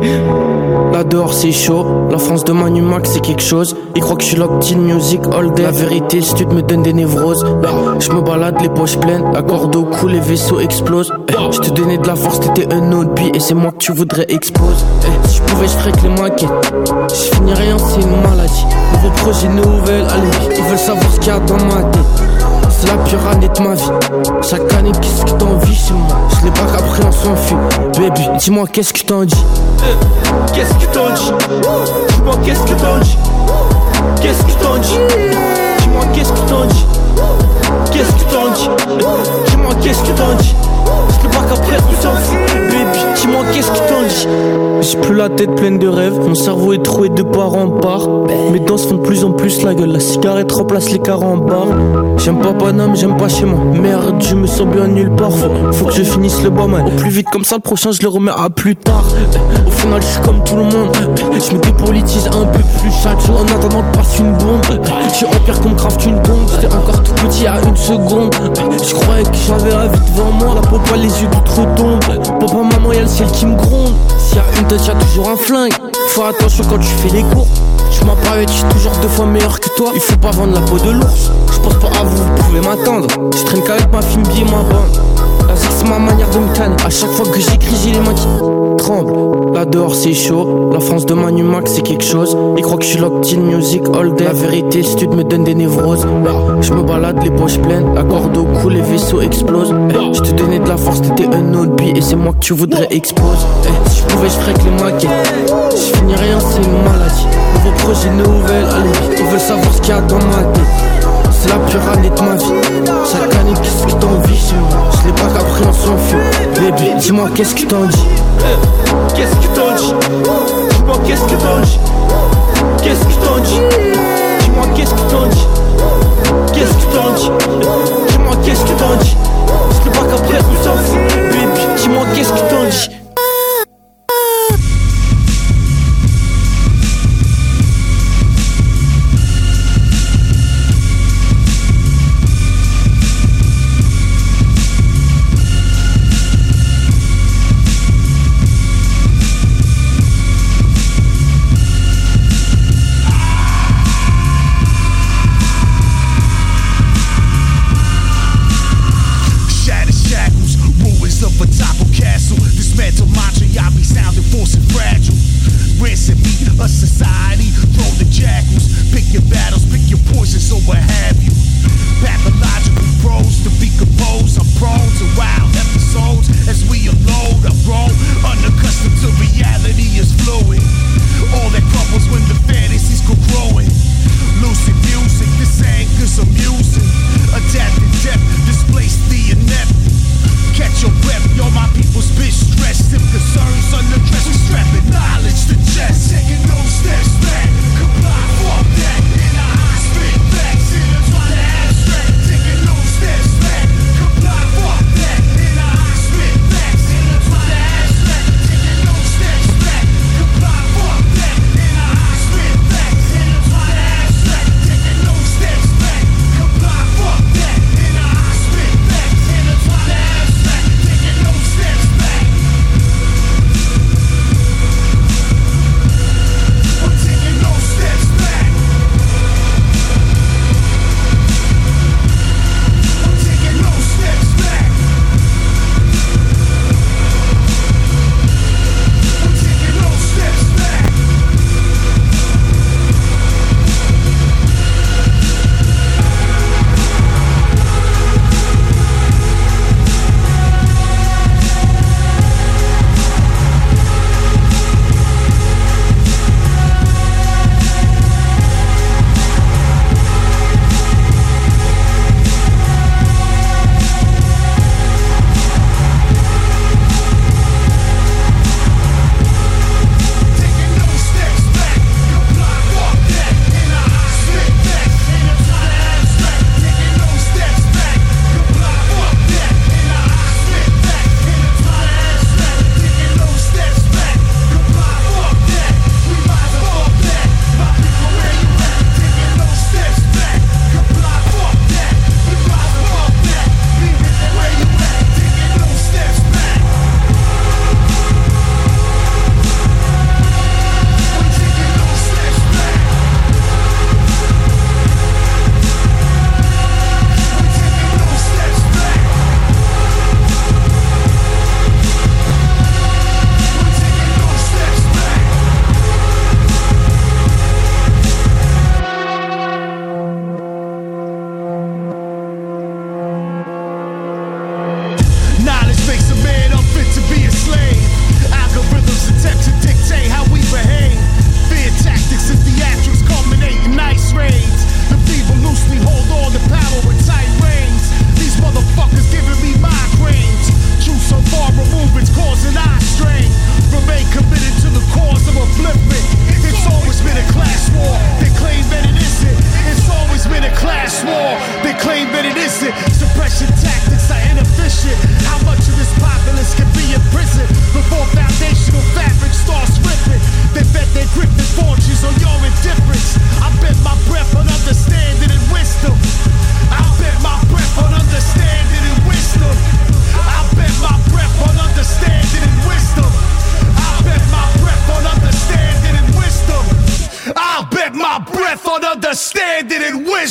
S9: Là dehors c'est chaud, la France de Manu Max c'est quelque chose. Ils croient que je suis locked in music all day. La vérité, le stud me donne des névroses. Je me balade les poches pleines, la corde au cou, les vaisseaux explosent. Je te donnais de la force, t'étais un autre billet et c'est moi que tu voudrais expose. Si je pouvais, je ferais que les maquettes. Je finis rien, c'est une maladie. Nouveau projet, nouvelle alibi. Ils veulent savoir ce qu'il y a dans ma tête. C'est la pire année de ma vie. Chaque année, qu'est-ce que t'en vis chez moi? Je l'ai pas qu'après on s'enfuit. Baby, dis-moi qu'est-ce que t'en dis? Qu'est-ce que t'en dis? Dis-moi qu'est-ce que t'en dis? Qu'est-ce que t'en dis? Dis-moi qu'est-ce que t'en dis? Qu'est-ce que t'en dis? Dis-moi qu'est-ce que t'en dis? Je l'ai pas qu'après on s'enfuit. Baby, dis-moi qu'est-ce que t'en dis? J'ai plus la tête pleine de rêves. Mon cerveau est troué de part en part. Mes dents se font de plus en plus la gueule. La cigarette remplace les carambars. J'aime pas Paname, j'aime pas chez moi. Merde, je me sens bien nulle part. Faut que je finisse le bas mal. Au plus vite comme ça, le prochain je le remets à plus tard. Au final je suis comme tout le monde. Je me dépolitise un peu plus chaque jour. En attendant que passe une bombe. Je suis en pire qu'on me craft une bombe. J'étais encore tout petit à 1 seconde. Je croyais que j'avais la vie devant moi. La papa, les yeux d'outre-tombe. Papa, maman, y'a le ciel qui me gronde. S'il y a une tête, y'a toujours un flingue. Faut attention quand tu fais les cours. Tu m'as pas eu, je suis toujours 2 fois meilleur que toi. Il faut pas vendre la peau de l'ours. Je pense pas à vous, vous pouvez m'attendre. Je traîne qu'avec ma fille, billet, ma bande. La zig, c'est ma manière de me canner. À chaque fois que j'écris, j'ai les mains qui tremblent. Là dehors c'est chaud, la France de Manu Max c'est quelque chose. Ils croient que je suis locked in music all day. La vérité, le stud me donne des névroses. Je me balade les poches pleines, la corde au cou, les vaisseaux explosent. Je te donnais de la force, t'étais un autre billet et c'est moi que tu voudrais expose. Si je pouvais, je ferais que les maquettes. Je finis rien, c'est une maladie. Nouveau projet, nouvelle alibi. Ils veulent savoir ce qu'il y a dans ma tête. C'est la pire année de ma vie. Chaque année, qu'est-ce que t'en vis chez moi? Je l'ai pas qu'après on s'enfuit. Baby, dis-moi qu'est-ce que t'en dis? Qu'est-ce que t'en dis? Dis-moi qu'est-ce que t'en dis? Qu'est-ce que t'en dis? Dis-moi qu'est-ce que t'en dis? Qu'est-ce que t'en dis? Dis-moi qu'est-ce que t'en dis? Je l'ai pas qu'après on s'enfuit. Baby, dis-moi qu'est-ce que t'en dis?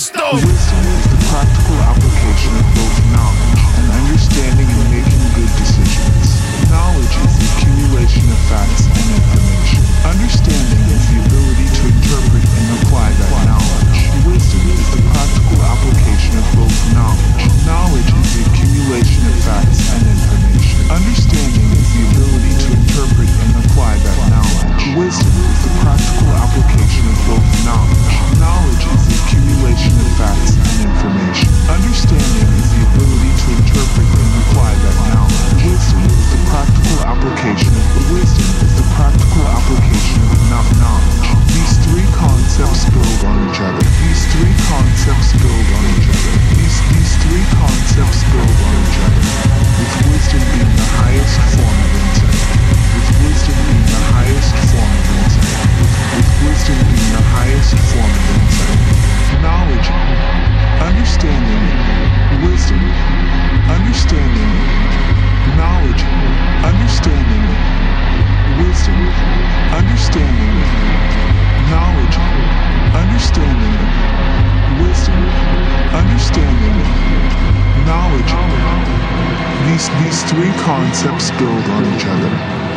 S4: wisdom.
S10: Wisdom is the practical application of both knowledge and understanding and making good decisions. Knowledge is the accumulation of facts and information. Understanding is the ability to interpret and apply that knowledge. Wisdom is the practical application of both knowledge. Knowledge is the accumulation of facts and information. Understanding is the ability to interpret and apply that knowledge. Wisdom is the practical application of both knowledge. Knowledge is the accumulation of facts and information. Understanding is the ability to interpret and apply that knowledge. Wisdom is the practical application of wisdom is the practical application of knowledge. These three concepts build on each other. These three concepts build on each other. These three concepts build on each other. With wisdom being the highest form of insight. With wisdom being the highest form of insight. With wisdom being the highest form of insight. Knowledge, understanding, wisdom, understanding, knowledge, understanding, wisdom, understanding, knowledge, understanding, wisdom, understanding, knowledge. These three concepts build on each other.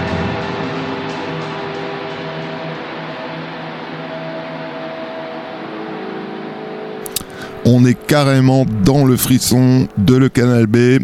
S2: On est carrément dans le frisson de Le Canal B.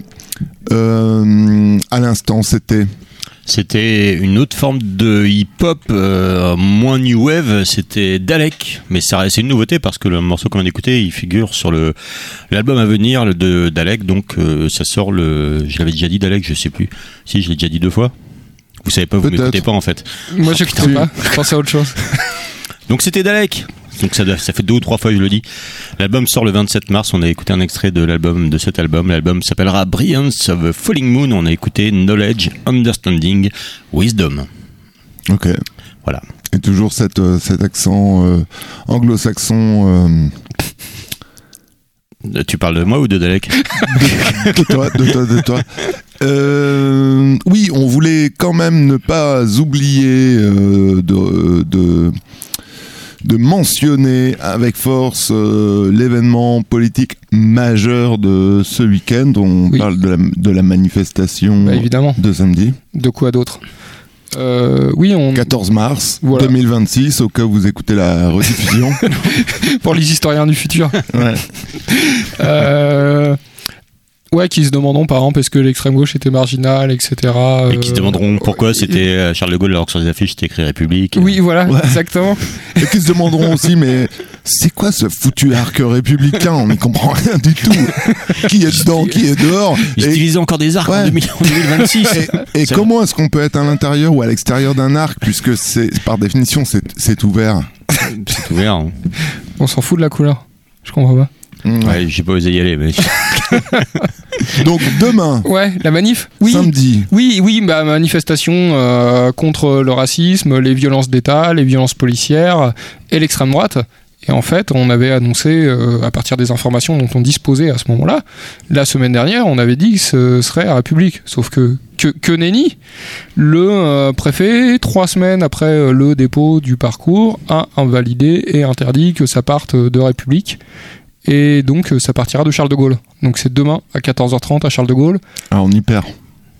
S2: À l'instant,
S5: C'était une autre forme de hip-hop, moins new wave, c'était Dalek. Mais c'est une nouveauté parce que le morceau qu'on vient d'écouter, il figure sur l'album à venir de Dalek. Donc ça sort je l'avais déjà dit Dalek, je sais plus. Si, je l'ai déjà dit 2 fois. Vous savez pas, vous m'écoutez pas en fait.
S6: Moi j'écoutais pas, je pensais à autre chose.
S5: Donc c'était Dalek. Donc ça fait 2 ou 3 fois que je le dis. L'album sort le 27 mars. On a écouté un extrait de cet album. L'album s'appellera Brilliance of a Falling Moon. On a écouté Knowledge, Understanding, Wisdom.
S2: Ok.
S5: Voilà.
S2: Et toujours cet accent anglo-saxon.
S5: Tu parles de moi ou de Dalek?
S2: de toi. Oui, on voulait quand même ne pas oublier de mentionner avec force l'événement politique majeur de ce week-end. On parle de la manifestation de samedi.
S6: De quoi d'autre
S2: 14 mars 2026, au cas où vous écoutez la rediffusion.
S6: Pour les historiens du futur.
S2: Ouais.
S6: Ouais, qui se demanderont par exemple est-ce que l'extrême gauche était marginale, etc.
S5: Et qui se demanderont pourquoi c'était Charles de Gaulle alors que sur les affiches c'était écrit République.
S6: Oui, voilà, exactement.
S2: Et qui se demanderont aussi, mais c'est quoi ce foutu arc républicain? On n'y comprend rien du tout. Qui est dedans, qui est dehors?
S5: Ils utilisent encore des arcs en 2026.
S2: Et comment est-ce qu'on peut être à l'intérieur ou à l'extérieur d'un arc, puisque par définition c'est ouvert?
S5: C'est ouvert. Hein.
S6: On s'en fout de la couleur. Je comprends pas.
S5: Ouais, j'ai pas osé y aller, mais.
S2: Donc demain.
S6: Ouais, la manif. Oui.
S2: Samedi.
S6: Oui, manifestation contre le racisme, les violences d'État, les violences policières et l'extrême droite. Et en fait, on avait annoncé, à partir des informations dont on disposait à ce moment-là, la semaine dernière, on avait dit que ce serait à République. Sauf que nenni, le préfet, 3 semaines après le dépôt du parcours, a invalidé et interdit que ça parte de République. Et donc ça partira de Charles de Gaulle. Donc c'est demain à 14h30 à Charles de Gaulle.
S2: Ah, on y perd.
S6: Quoi ?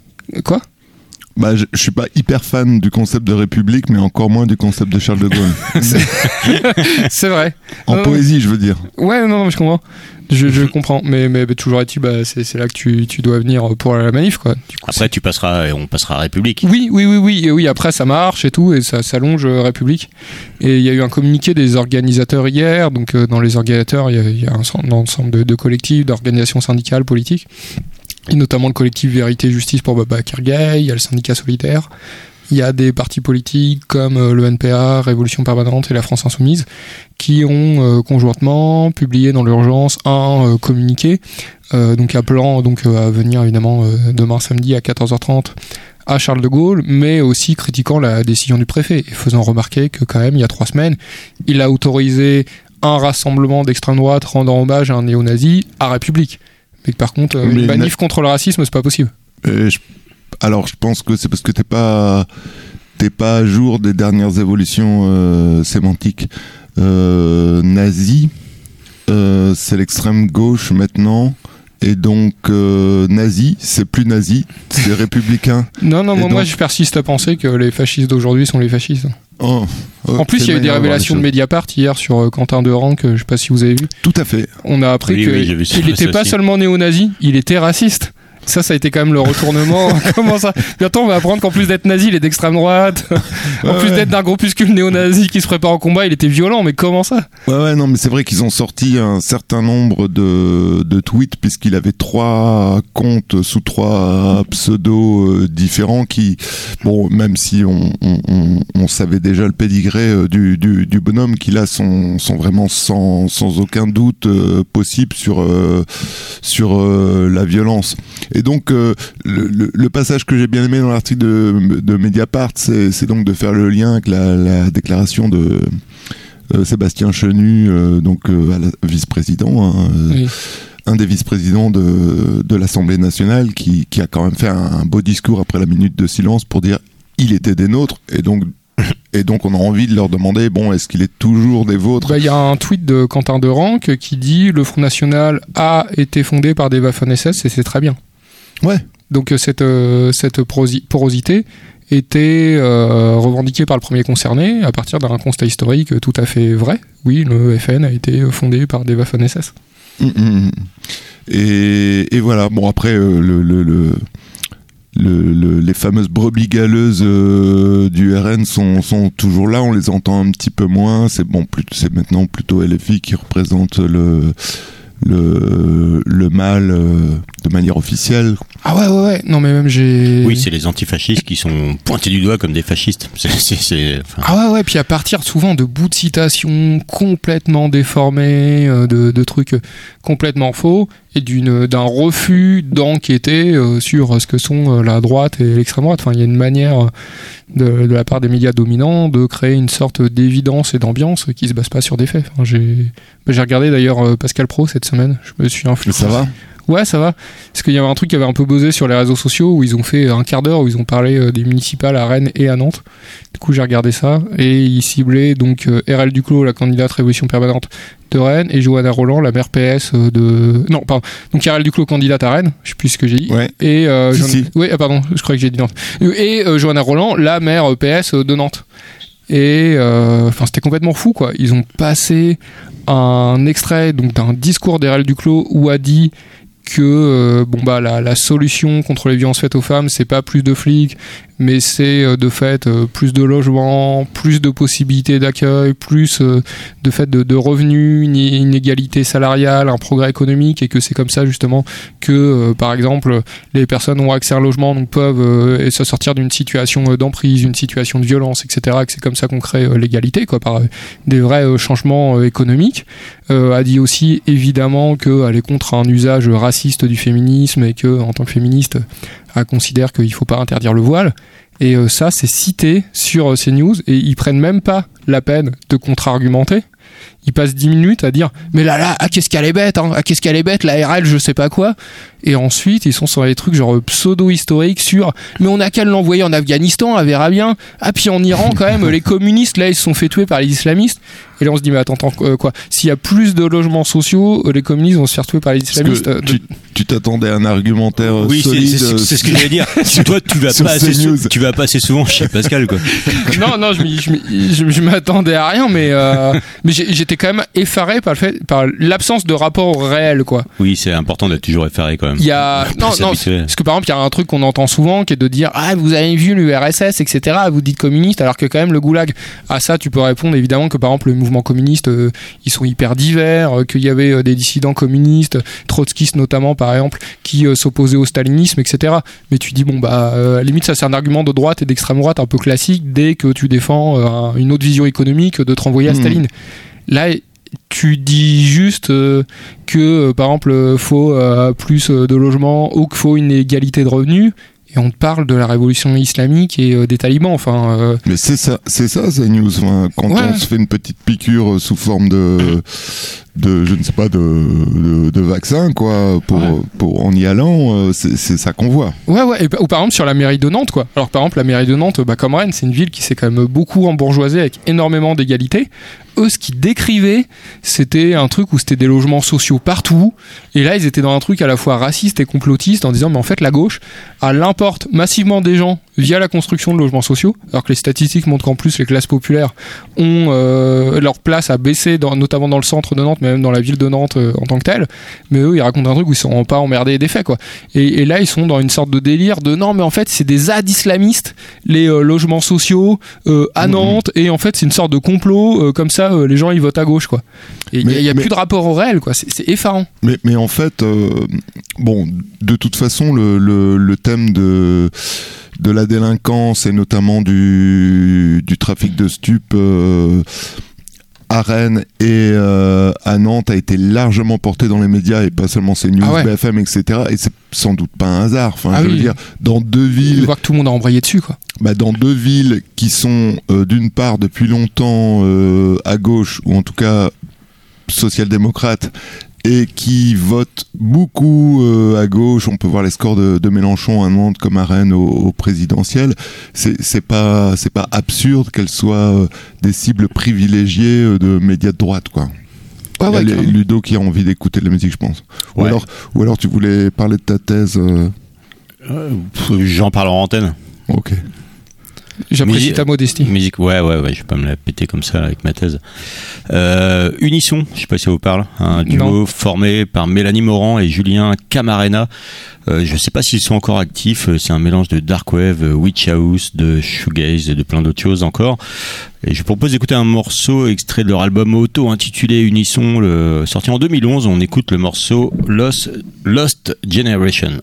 S2: Bah, je suis pas hyper fan du concept de République, mais encore moins du concept de Charles de Gaulle.
S6: C'est vrai.
S2: En poésie, je veux dire.
S6: Ouais, non, je comprends. Je comprends, mais toujours est-il, c'est là que tu dois venir pour la manif, quoi. Du coup,
S5: après, on passera à République.
S6: Oui, après ça marche et tout, et ça s'allonge République. Et il y a eu un communiqué des organisateurs hier, donc dans les organisateurs, il y a un ensemble de collectifs, d'organisations syndicales, politiques, et notamment le collectif Vérité et Justice pour Baba Kergay, il y a le syndicat Solidaire. Il y a des partis politiques comme le NPA, Révolution Permanente et la France Insoumise qui ont conjointement publié dans l'urgence un communiqué donc appelant à venir évidemment demain samedi à 14h30 à Charles de Gaulle, mais aussi critiquant la décision du préfet et faisant remarquer que quand même il y a 3 semaines, il a autorisé un rassemblement d'extrême droite rendant hommage à un néo-nazi à République. Mais que par contre, une manif contre le racisme, c'est pas possible.
S2: Alors, je pense que c'est parce que t'es pas à jour des dernières évolutions sémantiques. Nazi, c'est l'extrême gauche maintenant. Et donc, nazi, c'est plus nazi, c'est républicain.
S6: Non, moi je persiste à penser que les fascistes d'aujourd'hui sont les fascistes. En plus, il y a eu des révélations de Mediapart hier sur Quentin Derenc, je sais pas si vous avez vu.
S2: Tout à fait.
S6: On a appris qu'il n'était pas seulement néo-nazi, il était raciste. Ça a été quand même le retournement. Comment ça ? Bientôt, on va apprendre qu'en plus d'être nazi, il est d'extrême droite. En plus d'être d'un groupuscule néo-nazi qui se prépare au combat, il était violent. Mais comment ça ?
S2: Ouais, non, mais c'est vrai qu'ils ont sorti un certain nombre de tweets, puisqu'il avait 3 comptes sous 3 pseudos différents qui, bon, même si on savait déjà le pédigré du bonhomme, qui là sont vraiment sans aucun doute possible sur la violence. Et donc, le passage que j'ai bien aimé dans l'article de Mediapart, c'est donc de faire le lien avec la déclaration de Sébastien Chenu, vice-président, oui. Un des vice-présidents de l'Assemblée nationale, qui a quand même fait un beau discours après la minute de silence pour dire « il était des nôtres », et donc on a envie de leur demander, bon, est-ce qu'il est toujours des vôtres ?
S6: Il y a un tweet de Quentin Derenc qui dit « Le Front National a été fondé par des Waffen-SS et c'est très bien ».
S2: Ouais.
S6: Donc cette porosité était revendiquée par le premier concerné à partir d'un constat historique tout à fait vrai. Oui, le FN a été fondé par des Waffen-SS.
S2: Et voilà, bon après les fameuses brebis galeuses du RN sont toujours là, on les entend un petit peu moins, c'est maintenant plutôt LFI qui représente le mal de manière officielle.
S6: Ah ouais, non mais même j'ai...
S5: Oui, c'est les antifascistes qui sont pointés du doigt comme des fascistes.
S6: Ah ouais, puis à partir souvent de bouts de citations complètement déformés, de trucs complètement faux, et d'un refus d'enquêter sur ce que sont la droite et l'extrême droite. Enfin, il y a une manière de la part des médias dominants de créer une sorte d'évidence et d'ambiance qui se base pas sur des faits. Enfin, j'ai regardé d'ailleurs Pascal Praud cette semaine, je me suis influencé.
S2: Ça va ?
S6: Ouais, ça va. Parce qu'il y avait un truc qui avait un peu buzzé sur les réseaux sociaux où ils ont fait un quart d'heure où ils ont parlé des municipales à Rennes et à Nantes. Du coup, j'ai regardé ça et ils ciblaient donc RL Duclos, la candidate Révolution Permanente de Rennes, et Johanna Roland, la maire PS de... Non, pardon. Donc RL Duclos, candidate à Rennes, je sais plus ce que j'ai dit.
S2: Ouais.
S6: Et oui, pardon, je croyais que j'ai dit Nantes. Et Johanna Roland, la maire PS de Nantes. Et c'était complètement fou, quoi. Ils ont passé un extrait donc d'un discours d'RL Duclos où a dit que la solution contre les violences faites aux femmes, c'est pas plus de flics, mais c'est de fait plus de logements, plus de possibilités d'accueil, plus de fait de revenus, une inégalité salariale, un progrès économique, et que c'est comme ça justement que par exemple les personnes ont accès à un logement, donc peuvent se sortir d'une situation d'emprise, d'une situation de violence, etc., que c'est comme ça qu'on crée l'égalité, quoi, par des vrais changements économiques. A dit aussi évidemment qu'elle est contre un usage raciste du féminisme et que en tant que féministe elle considère qu'il ne faut pas interdire le voile. Et ça, c'est cité sur CNews, et ils prennent même pas la peine de contre-argumenter. Ils passent 10 minutes à dire « Mais là, qu'est-ce qu'elle est bête, hein, qu'est-ce qu'elle est bête, la RL, je sais pas quoi ». Et ensuite, ils sont sur des trucs genre pseudo-historiques sur « Mais on a qu'à l'envoyer en Afghanistan, elle verra bien. Ah, puis en Iran, quand même, les communistes, là, ils se sont fait tuer par les islamistes. » Et là, on se dit « Mais attends, quoi ? S'il y a plus de logements sociaux, les communistes vont se faire tuer par les islamistes. »
S2: Tu t'attendais à un argumentaire solide.
S5: C'est ce que j'allais dire. Toi, tu vas pas assez souvent chez Pascal, quoi.
S6: Non, je m'attendais à rien, mais j'étais quand même effaré par l'absence de rapport au réel, quoi.
S5: Oui, c'est important d'être toujours effaré, quand même.
S6: Il y a parce que par exemple, il y a un truc qu'on entend souvent qui est de dire vous avez vu l'URSS, etc. Vous dites communiste, alors que quand même le goulag. À ça, tu peux répondre évidemment que par exemple le mouvement communiste, ils sont hyper divers, qu'il y avait des dissidents communistes, trotskistes notamment par exemple, qui s'opposaient au stalinisme, etc. Mais tu dis à la limite ça c'est un argument de droite et d'extrême droite un peu classique dès que tu défends une autre vision économique de te renvoyer à Staline. Là, tu dis juste que par exemple faut plus de logements ou qu'il faut une égalité de revenus, et on te parle de la révolution islamique et des talibans.
S2: Mais c'est ça, c'est news. Quand on se fait une petite piqûre sous forme je ne sais pas, de vaccins, quoi, pour en y allant, c'est ça qu'on voit.
S6: Ouais, ou par exemple sur la mairie de Nantes, quoi. Alors par exemple, la mairie de Nantes, comme Rennes, c'est une ville qui s'est quand même beaucoup embourgeoisée avec énormément d'égalité. Eux, ce qu'ils décrivaient, c'était un truc où c'était des logements sociaux partout. Et là, ils étaient dans un truc à la fois raciste et complotiste en disant, mais en fait, la gauche, elle importe massivement des gens via la construction de logements sociaux, alors que les statistiques montrent qu'en plus, les classes populaires ont leur place à baisser, notamment dans le centre de Nantes, mais même dans la ville de Nantes en tant que telle. Mais eux, ils racontent un truc où ils sont pas emmerdés des faits, quoi. Et là, ils sont dans une sorte de délire de non, mais en fait, c'est des ZAD islamistes, les logements sociaux à Nantes, et en fait, c'est une sorte de complot comme ça. Les gens ils votent à gauche, quoi. Et il y a plus de rapport au réel, quoi. C'est effarant.
S2: Mais en fait, bon, de toute façon, le thème de la délinquance et notamment du trafic de stupes à Rennes et à Nantes a été largement porté dans les médias et pas seulement CNews, BFM, etc. Et c'est sans doute pas un hasard. Enfin, je veux dire, dans deux villes.
S6: Je vois que tout le monde a embrayé dessus, quoi.
S2: Dans deux villes qui sont d'une part depuis longtemps à gauche ou en tout cas social-démocrates et qui votent beaucoup à gauche. On peut voir les scores de Mélenchon à Nantes comme à Rennes au présidentiel. C'est pas absurde qu'elles soient des cibles privilégiées de médias de droite, quoi. Ludo qui a envie d'écouter de la musique, je pense. Ou alors tu voulais parler de ta thèse.
S5: J'en parle en antenne.
S2: Ok.
S6: J'apprécie ta modestie.
S5: Musique, ouais, je vais pas me la péter comme ça là, avec ma thèse. Unisson, je sais pas si ça vous parle, un duo formé par Mélanie Morand et Julien Camarena. Je sais pas s'ils sont encore actifs. C'est un mélange de dark wave, witch house, de shoegaze et de plein d'autres choses encore. Et je propose d'écouter un morceau extrait de leur album auto intitulé Unisson, sorti en 2011. On écoute le morceau Lost Generation.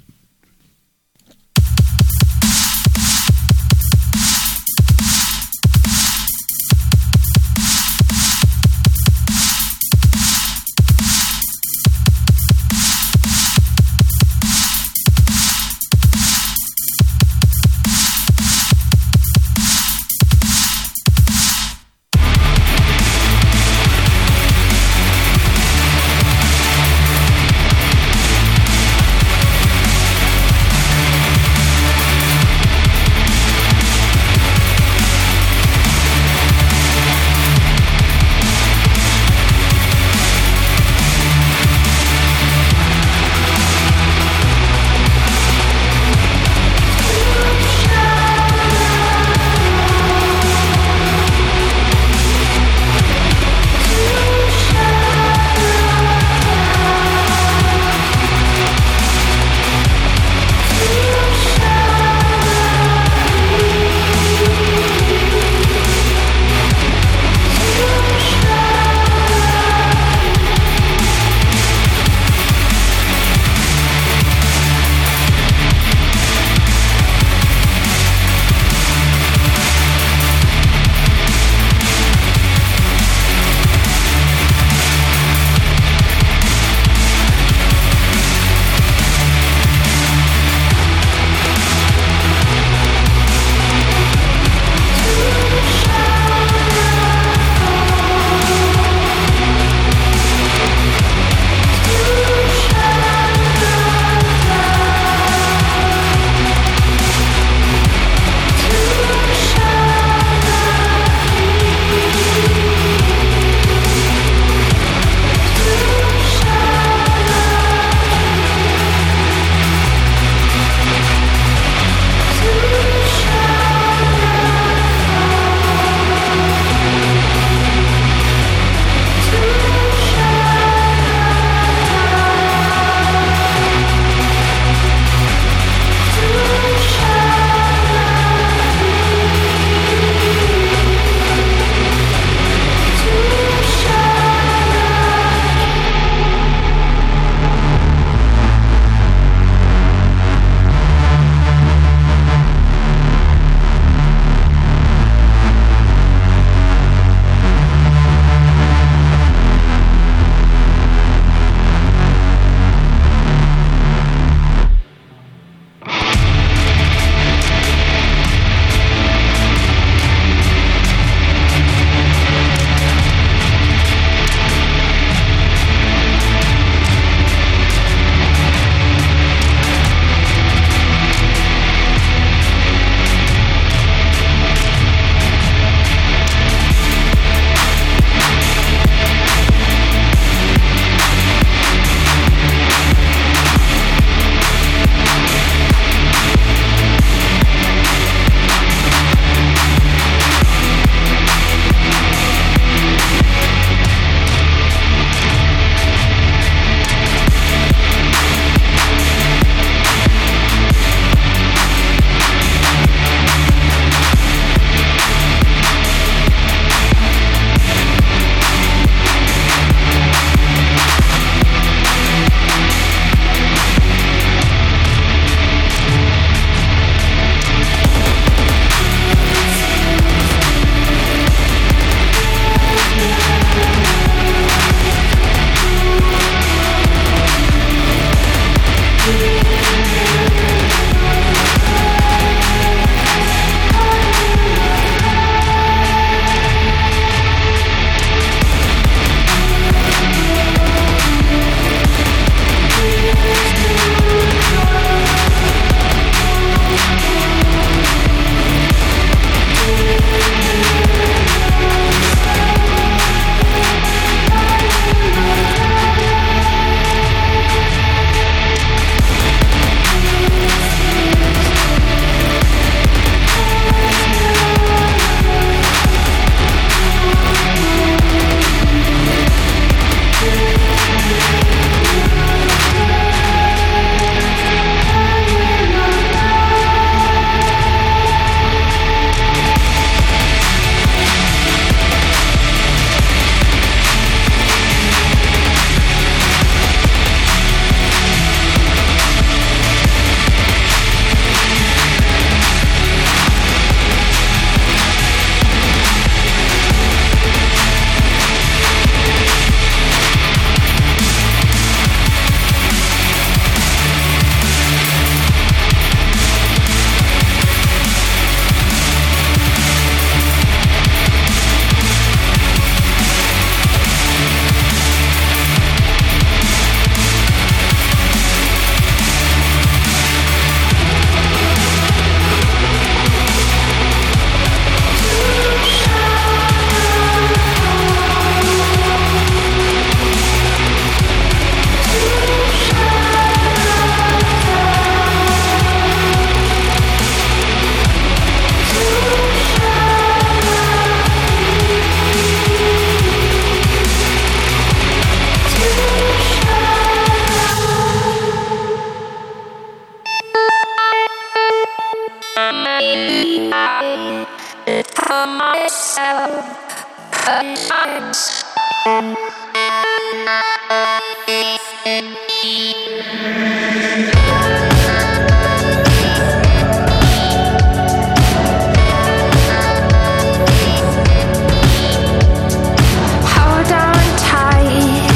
S11: Hold on tight.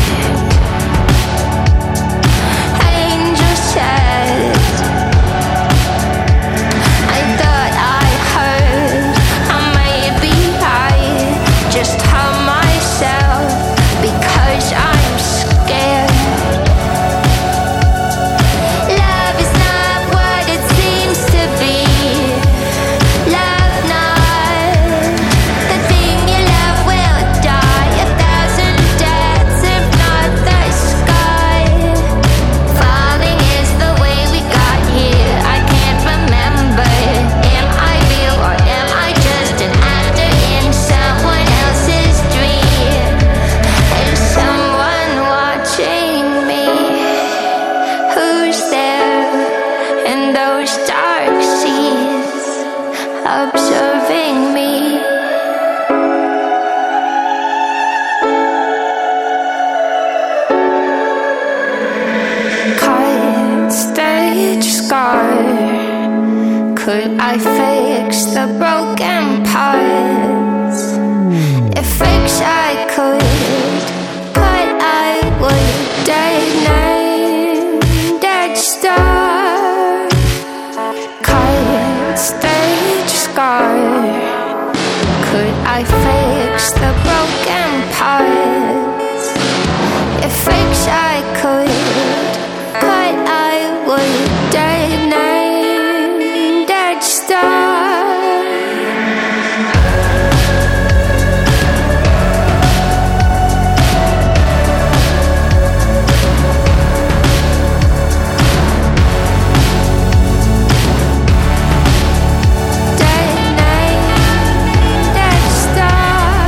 S11: Angel said, I thought I heard I may be right. Just tell myself because I'm scared. Love is not what it seems to be. Love not the thing you love will die. 1,000 deaths if not the sky. Falling is the way we got here. I can't remember. Am I real or am I just an actor in someone else's dream? Is someone watching me? Who's there in those dark seas observing me? Cut, stage scar. Could I fix the broken parts? If fix I could, but I would. Dead name, dead star. Cut, stage scar. Could I fix the broken parts? If fix I could, but I would. Dead name, dead star. Dead name, dead star.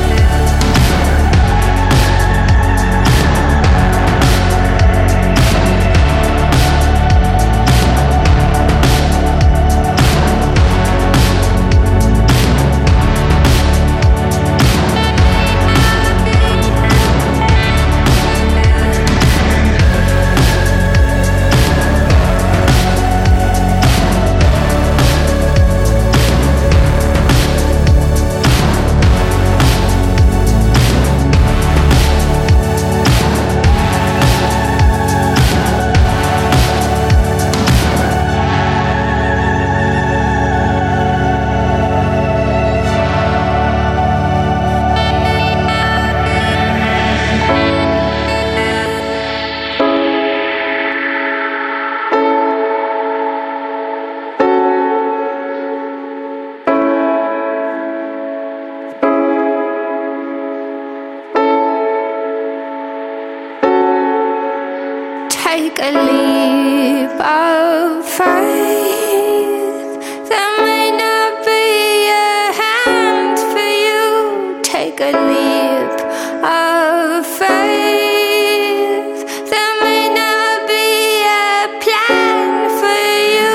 S11: Take a leap of faith. There may not be a hand for you. Take a leap of faith. There may not be a plan for you.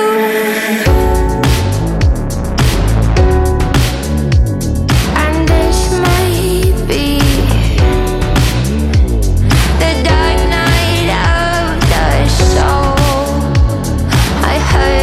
S11: And this may be the dark night of the soul. I heard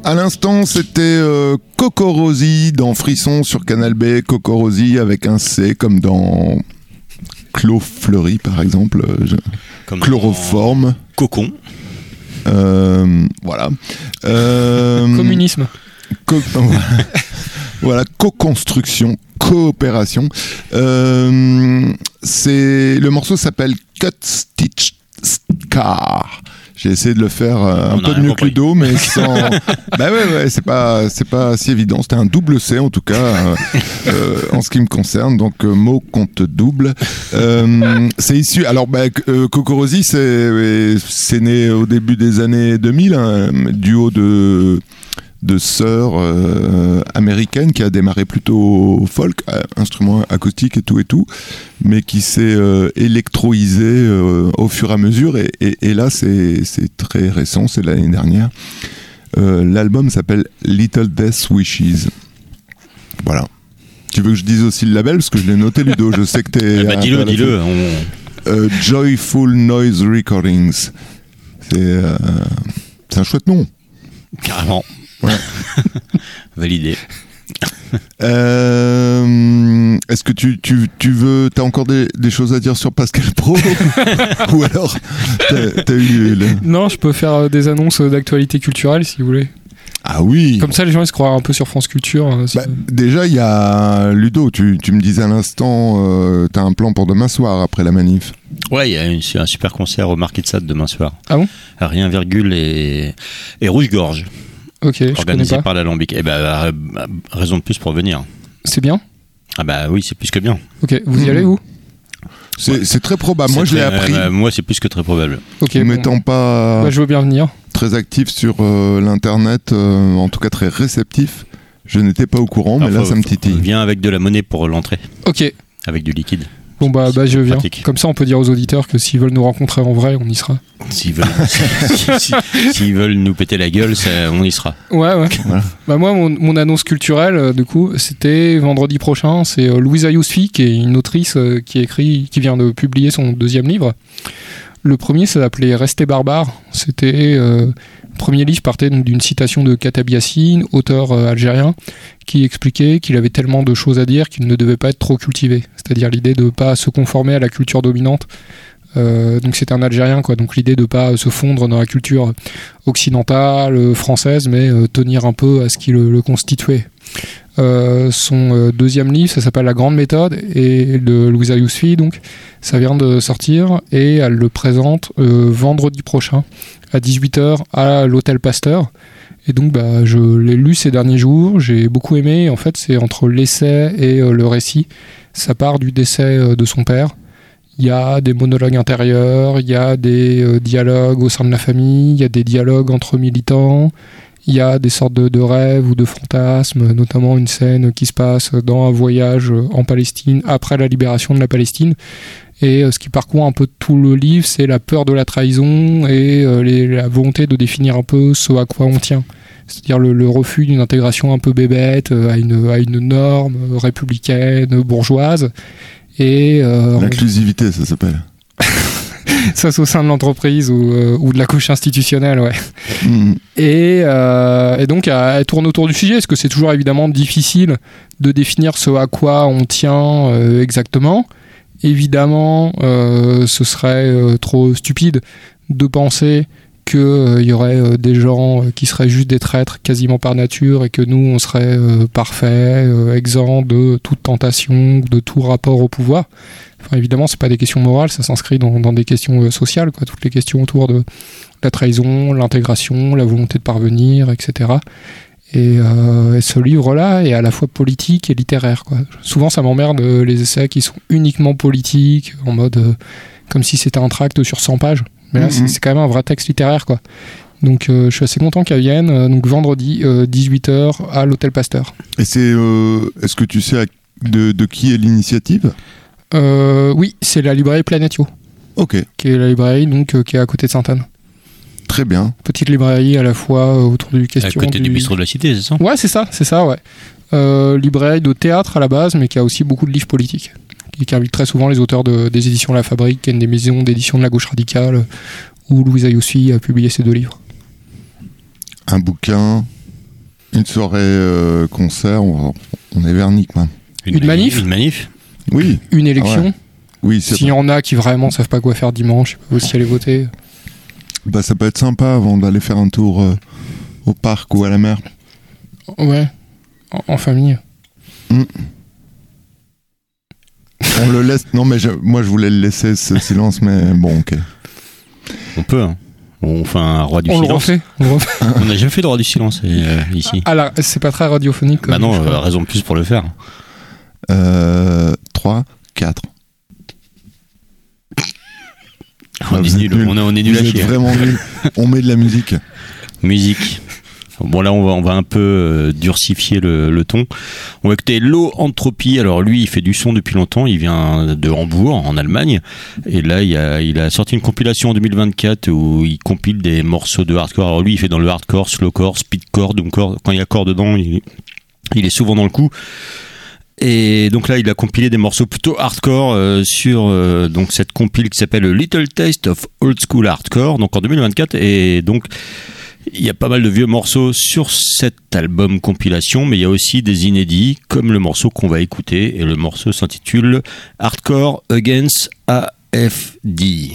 S2: À l'instant, c'était Cocorosi dans Frisson sur Canal B. Cocorosi avec un C comme dans Clos Fleury, par exemple.
S5: Comme
S2: Chloroforme.
S5: Cocon.
S2: Voilà.
S6: Communisme.
S2: Voilà, co-construction, coopération. Le morceau s'appelle Cut Stitch Scar. J'ai essayé de le faire un peu mieux que Ludo, mais sans. Bah ouais, c'est pas si évident. C'était un double C en tout cas, en ce qui me concerne. Donc mot compte double. C'est issu. Alors Cocorosi, c'est né au début des années 2000, un duo de sœurs américaines qui a démarré plutôt folk, instruments acoustiques et tout, mais qui s'est électroisé au fur et à mesure, et là c'est très récent, c'est l'année dernière. L'album s'appelle Little Death Wishes. Voilà. Tu veux que je dise aussi le label, parce que je l'ai noté, Ludo, je sais que t'es...
S5: dis-le.
S2: Joyful Noise Recordings. C'est un chouette nom.
S5: Carrément.
S2: Ouais.
S5: Validé.
S2: Est-ce que tu veux, t'as encore des choses à dire sur Pascal Pro ou alors t'as eu
S6: Non, je peux faire des annonces d'actualité culturelle si vous voulez.
S2: Ah oui.
S6: Comme ça, les gens ils se croient un peu sur France Culture.
S2: Déjà, il y a Ludo. Tu me disais à l'instant, t'as un plan pour demain soir après la manif.
S5: Ouais, il y a un super concert au Marquis de Sade demain soir.
S6: Ah bon?
S5: Rien virgule et Rouge-Gorge.
S6: Ok,
S5: organisé par l'Alambic. Et raison de plus pour venir.
S6: C'est bien?
S5: Ah bah oui, c'est plus que bien.
S6: Ok, vous y allez vous?
S2: C'est très probable. Moi, je l'ai appris.
S5: Moi, c'est plus que très probable.
S6: Ok.
S2: M'étant pas.
S6: Je veux bien venir.
S2: Très actif sur l'internet, en tout cas très réceptif. Je n'étais pas au courant, mais là, ça me titille.
S5: Viens avec de la monnaie pour l'entrée.
S6: Ok.
S5: Avec du liquide.
S6: Bon je viens. Comme ça on peut dire aux auditeurs que s'ils veulent nous rencontrer en vrai, on y sera.
S5: S'ils veulent nous péter la gueule, on y sera.
S6: Ouais. Voilà. Moi mon annonce culturelle du coup, c'était vendredi prochain, c'est Louisa Yousfi qui est une autrice qui vient de publier son 2e livre. Le premier s'appelait Rester barbare. C'était le premier livre partait d'une citation de Khatab Yassine, auteur algérien, qui expliquait qu'il avait tellement de choses à dire qu'il ne devait pas être trop cultivé. C'est-à-dire l'idée de ne pas se conformer à la culture dominante. Donc c'était un Algérien, quoi. Donc l'idée de ne pas se fondre dans la culture occidentale, française, mais tenir un peu à ce qui le constituait. Son 2e livre, ça s'appelle La Grande Méthode, et de Louisa Yousfi, donc ça vient de sortir, et elle le présente vendredi prochain à 18h à l'Hôtel Pasteur. Et donc je l'ai lu ces derniers jours, j'ai beaucoup aimé. En fait, c'est entre l'essai et le récit. Ça part du décès de son père. Il y a des monologues intérieurs, il y a des dialogues au sein de la famille, il y a des dialogues entre militants. Il y a des sortes de rêves ou de fantasmes, notamment une scène qui se passe dans un voyage en Palestine après la libération de la Palestine. Et ce qui parcourt un peu tout le livre, c'est la peur de la trahison et la volonté de définir un peu ce à quoi on tient. C'est-à-dire le refus d'une intégration un peu bébête à une norme républicaine, bourgeoise. Et
S2: l'inclusivité, ça s'appelle.
S6: Ça, c'est au sein de l'entreprise ou de la couche institutionnelle, ouais. Et donc, elle tourne autour du sujet, parce que c'est toujours évidemment difficile de définir ce à quoi on tient exactement. Évidemment, ce serait trop stupide de penser qu'il y aurait des gens qui seraient juste des traîtres quasiment par nature et que nous, on serait parfaits, exempts de toute tentation, de tout rapport au pouvoir. Enfin, évidemment, c'est pas des questions morales, ça s'inscrit dans des questions sociales, quoi. Toutes les questions autour de la trahison, l'intégration, la volonté de parvenir, etc. Et ce livre-là est à la fois politique et littéraire, quoi. Souvent, ça m'emmerde les essais qui sont uniquement politiques, en mode comme si c'était un tract sur 100 pages. Mais là, c'est quand même un vrai texte littéraire, quoi. Donc, je suis assez content qu'elle vienne. Donc, vendredi, 18h, à l'Hôtel Pasteur.
S2: Et est-ce que tu sais de qui est l'initiative ?
S6: Oui, c'est la librairie Planetio.
S2: Ok.
S6: Qui est la librairie qui est à côté de Sainte-Anne.
S2: Très bien.
S6: Petite librairie à la fois autour du question.
S5: À côté du bistrot de la Cité, c'est ça ?
S6: Ouais, c'est ça, ouais. Librairie de théâtre à la base, mais qui a aussi beaucoup de livres politiques. Qui invite très souvent les auteurs des éditions La Fabrique, qui est une des maisons d'édition de la gauche radicale, où Louisa Yousfi a publié ses 2 livres.
S2: Un bouquin Une soirée concert, on est vernique, man.
S6: Une manif.
S5: Une manif.
S2: Oui.
S6: Une élection.
S2: Ouais. Oui, c'est
S6: S'il y en a qui vraiment savent pas quoi faire dimanche, aussi aller voter.
S2: bah, ça peut être sympa avant d'aller faire un tour au parc ou à la mer.
S6: Ouais, en famille.
S2: On le laisse. Non, mais moi je voulais le laisser ce silence, mais bon, ok.
S5: On peut, hein. On fait un roi du
S6: On le
S5: silence.
S6: refait.
S5: On n'a jamais fait de roi du silence ici.
S6: Alors, c'est pas très radiophonique.
S5: Bah non, raison de plus pour le faire.
S2: 3, 4.
S5: On est nul. On est nul à
S2: Vous êtes
S5: chier.
S2: vraiment nul. On met de la musique.
S5: Musique. Bon, là, on va un peu durcifier le ton. On va écouter Low Entropy. Alors, lui, il fait du son depuis longtemps. Il vient de Hambourg, en Allemagne. Et là, il a sorti une compilation en 2024 où il compile des morceaux de hardcore. Alors, lui, il fait dans le hardcore, slowcore, speedcore, doomcore. Quand il y a core dedans, il est souvent dans le coup. Et donc là, il a compilé des morceaux plutôt hardcore sur donc cette compile qui s'appelle Little Taste of Old School Hardcore, donc en 2024. Et donc, il y a pas mal de vieux morceaux sur cet album compilation, mais il y a aussi des inédits, comme le morceau qu'on va écouter. Et le morceau s'intitule Hardcore Against AFD.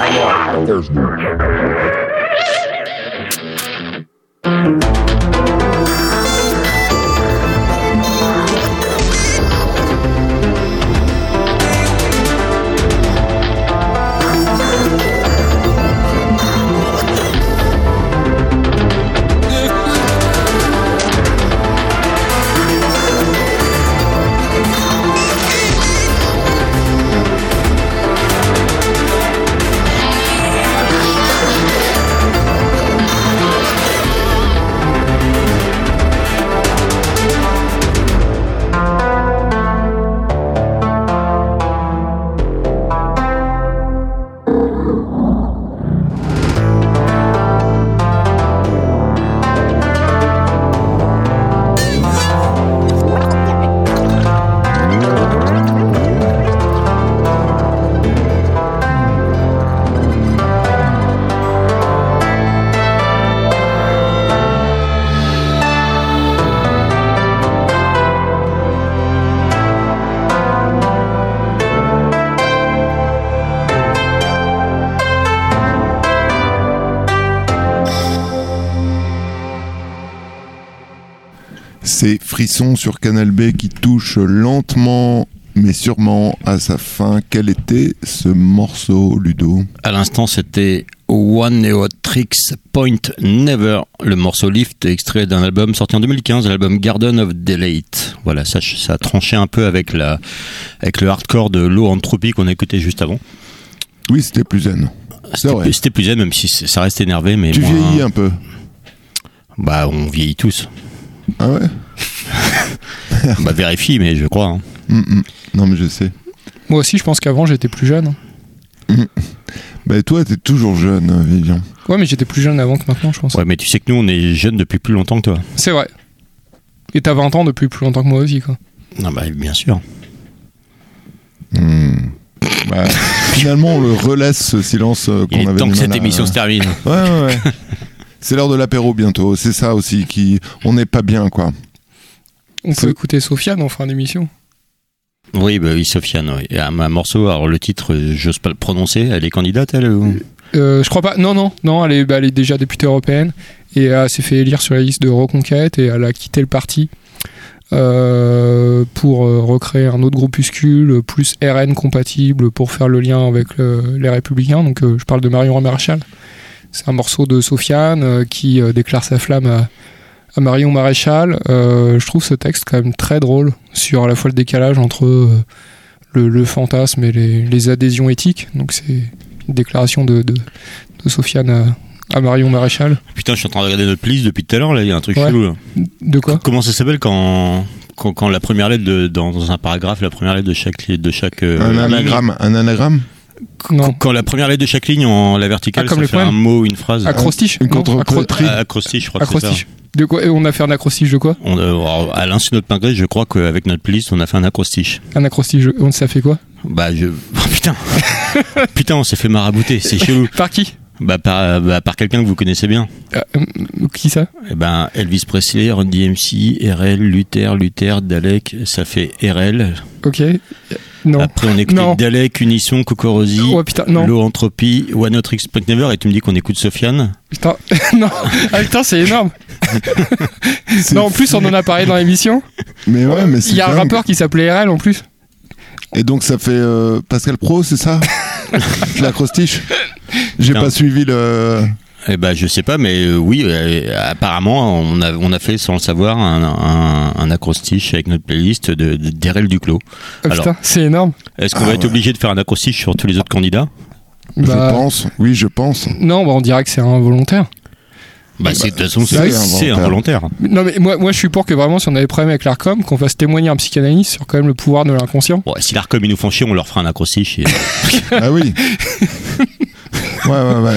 S2: Ces frissons sur Canal B qui touchent lentement mais sûrement à sa fin. Quel était ce morceau, Ludo ?
S5: À l'instant, c'était One Neo Tricks Point Never, le morceau Lift, extrait d'un album sorti en 2015, l'album Garden of Delight. Voilà, ça a tranché un peu avec le hardcore de Low Entropy qu'on a écouté juste avant.
S2: Oui, c'était plus zen.
S5: C'était plus zen, même si ça reste énervé. Mais
S2: tu vieillis un peu.
S5: Bah, on vieillit tous.
S2: Ah ouais.
S5: Bah, vérifie, mais je crois.
S2: Non, mais je sais.
S6: Moi aussi, je pense qu'avant, j'étais plus jeune.
S2: Bah, toi, t'es toujours jeune, Vivian.
S6: Ouais, mais j'étais plus jeune avant que maintenant, je pense.
S5: Ouais, mais tu sais que nous, on est jeunes depuis plus longtemps que toi.
S6: C'est vrai. Et t'as 20 ans depuis plus longtemps que moi aussi, quoi.
S5: Non, bah, bien sûr.
S2: Bah, finalement, on le relaisse, ce silence qu'on avait du mal.
S5: Il est temps que cette émission se termine.
S2: Ouais. C'est l'heure de l'apéro bientôt. C'est ça aussi on n'est pas bien, quoi.
S6: On peut écouter Sofiane en fin d'émission.
S5: Oui, bah oui, Sofiane. Oui. Et un morceau, alors le titre, j'ose pas le prononcer. Elle est candidate, elle ou...
S6: Je crois pas. Non, elle est déjà députée européenne et elle s'est fait élire sur la liste de Reconquête et elle a quitté le parti pour recréer un autre groupuscule plus RN compatible pour faire le lien avec les Républicains. Donc je parle de Marion Maréchal. C'est un morceau de Sofiane qui déclare sa flamme à Marion Maréchal. Je trouve ce texte quand même très drôle sur à la fois le décalage entre le fantasme et les adhésions éthiques. Donc c'est une déclaration de Sofiane à Marion Maréchal.
S5: Putain, je suis en train de regarder notre playlist depuis tout à l'heure, là, il y a un truc chelou. Là.
S6: De quoi ?
S5: Comment ça s'appelle quand la première lettre dans un paragraphe, la première lettre de chaque
S2: un anagramme.
S6: Non.
S5: Quand la première lettre de chaque ligne en la verticale, ça fait un mot, une phrase.
S6: Acrostiche.
S2: Une contre-poétrie.
S5: Acrostiche, je crois que c'est ça.
S6: De quoi ? Et on a fait un acrostiche de quoi ?
S5: À l'insu de notre pingré, je crois qu'avec notre playlist, on a fait un acrostiche.
S6: Un acrostiche, ça fait quoi ?
S5: Bah, oh, putain. Putain, on s'est fait marabouter, c'est chelou.
S6: Par qui ?
S5: Par quelqu'un que vous connaissez bien.
S6: Qui ça ?
S5: Eh ben, Elvis Presley, Run DMC, RL, Luther, Dalek, ça fait RL.
S6: Ok. Non.
S5: Après, on écoute Dalek, Unisson, Cocorosi, Low Entropy, One Hot Tricks Point Never, et tu me dis qu'on écoute Sofiane.
S6: Putain, non. Ah putain, c'est énorme. Non, en plus, on en a parlé dans l'émission.
S2: Mais ouais, mais c'est
S6: il y a un rappeur qui s'appelait RL en plus.
S2: Et donc ça fait Pascal Pro, c'est ça? L'acrostiche? J'ai pas suivi le...
S5: Eh ben, je sais pas, mais oui, apparemment, on a fait, sans le savoir, un acrostiche avec notre playlist d'RL Duclos.
S6: Oh, alors, putain, c'est énorme.
S5: Est-ce qu'on va être obligé de faire un acrostiche sur tous les autres candidats?
S2: Je pense, oui, je pense.
S6: Non, on dirait que c'est involontaire.
S5: De toute façon, c'est involontaire.
S6: Non, mais moi, je suis pour que vraiment, si on avait problème avec l'ARCOM, qu'on fasse témoigner un psychanalyste sur quand même le pouvoir de l'inconscient.
S5: Ouais, si l'ARCOM, ils nous font chier, on leur fera un acrostiche.
S2: Ah oui. Ouais.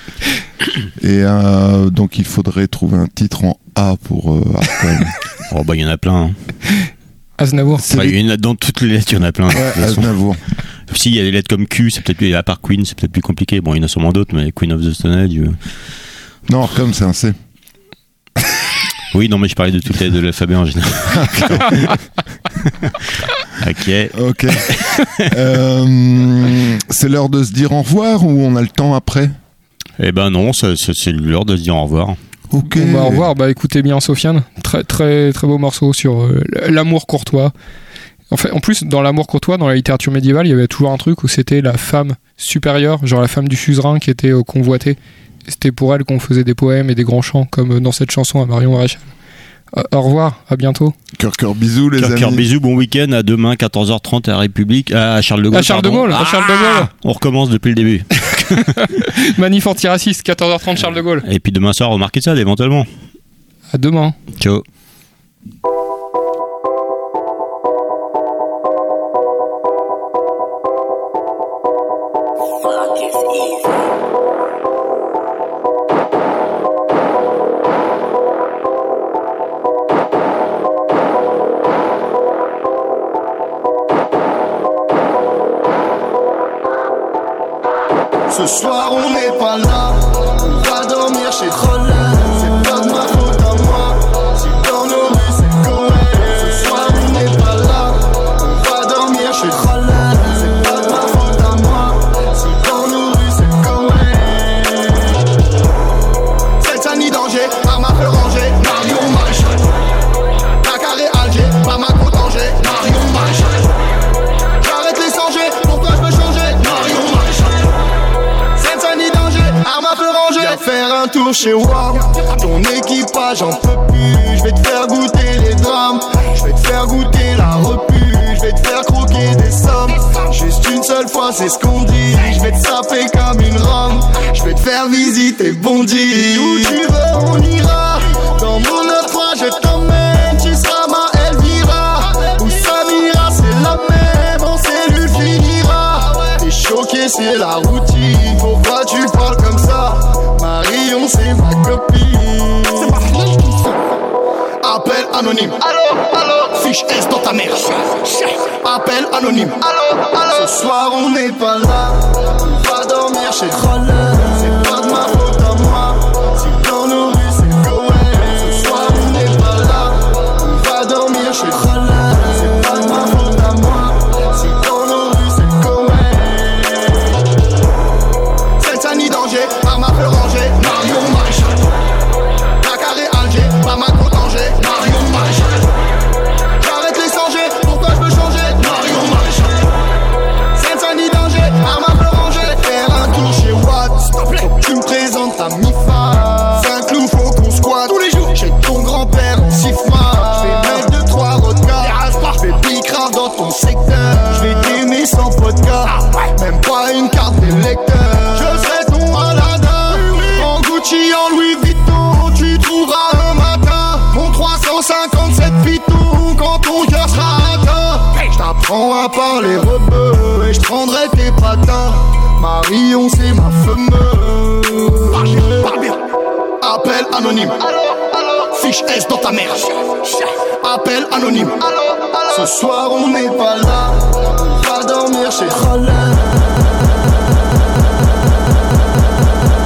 S2: Et donc il faudrait trouver un titre en A pour Arcom.
S5: Oh bah il y en a plein. Hein.
S6: Aznavour.
S5: Il y en a dans toutes les lettres, il y en a plein.
S2: Ouais, Aznavour.
S5: Si il y a des lettres comme Q, c'est peut-être plus, à part Queen, c'est peut-être plus compliqué. Bon, il y en a sûrement d'autres, mais Queen of the Stone Age.
S2: Non, Arcom c'est un C.
S5: Oui, non, mais je parlais de toutes les lettres de l'alphabet en général. Ok.
S2: C'est l'heure de se dire au revoir ou on a le temps après?
S5: Eh ben non, c'est l'heure de se dire au revoir.
S2: Ok.
S6: Bon, au revoir. Écoutez bien Sofiane. Très très très beau morceau sur l'amour courtois. En plus, dans l'amour courtois, dans la littérature médiévale, il y avait toujours un truc où c'était la femme supérieure, genre la femme du suzerain qui était convoitée. C'était pour elle qu'on faisait des poèmes et des grands chants, comme dans cette chanson à Marion Maréchal. Au revoir, à bientôt.
S2: Cœur bisous les amis.
S5: Cœur bisous, bon week-end, à demain 14h30 à la République, à Charles de Gaulle.
S6: À Charles de Gaulle.
S5: On recommence depuis le début.
S6: Manif antiraciste, 14h30 Charles de Gaulle.
S5: Et puis demain soir au Marquesade éventuellement.
S6: À demain.
S5: Ciao.
S12: Ce soir on n'est pas là, on va dormir chez Troller. C'est pas de ma faute à moi, si dans nos rues c'est correct. Ce soir on n'est pas là, on va dormir chez Troller. C'est pas de ma faute à moi, si dans nos rues c'est correct. C'est un nid danger, arme à feu rangée, Marion Maréchal. Dakar et Alger, Bamako danger, Marion Maréchal. J'arrête les sangers, pourquoi je veux changer, Marion Maréchal. Arme à feu rangée. Viens faire un tour chez Ward. Ton équipage en peut plus. Je vais te faire goûter les drames. Je vais te faire goûter la repu. Je vais te faire croquer des sommes. Juste une seule fois c'est ce qu'on dit. Je vais te saper comme une rame. Je vais te faire visiter Bondy. Où tu veux on ira. Dans mon 9-3 je t'emmène. Tu seras ma Elvira. Où Samira c'est la même. En cellule finira. T'es choqué c'est la routine. Pourquoi tu parles comme ça? Marion c'est ma copine. Appel anonyme. Allô, fiche S dans ta mère. Appel anonyme. Allô, ce soir on n'est pas là. On va dormir chez Troller. C'est pas de ma faute à moi, si dans nos rues c'est correct. Ce soir on n'est pas là. On va dormir chez Troller. C'est pas de ma faute à moi, si dans nos rues c'est correct. C'est un nid danger, arme à feu rangée, Marion Maréchal. Dakar et Alger, Bamako danger, Marion Maréchal. J'arrête les sangers, pourquoi je veux changer, Marion Maréchal. C'est un nid danger, arme à feu rangée. Faire un tour chez Watt, faut que tu me présentes ta mi-fa. C'est un clou, faut qu'on squatte tous les jours. J'ai ton grand-père en siffra. Je vais mettre 2-3 rodkas. Je vais bicrave dans ton secteur. Je vais t'aimer sans podcast. Même pas une carte d'électeur. Je serai ton Aladdin. En Gucci, en Louis Vuitton. Tu trouveras un matin mon 357 piton. Quand ton cœur sera atteint, je t'apprends à parler rebeu. Et je prendrai tes patins. Marion c'est ma femme. Parle bien. Appel anonyme. Allô, fiche S dans ta mère. Appel anonyme. Ce soir on n'est pas là. On va dormir chez Troller.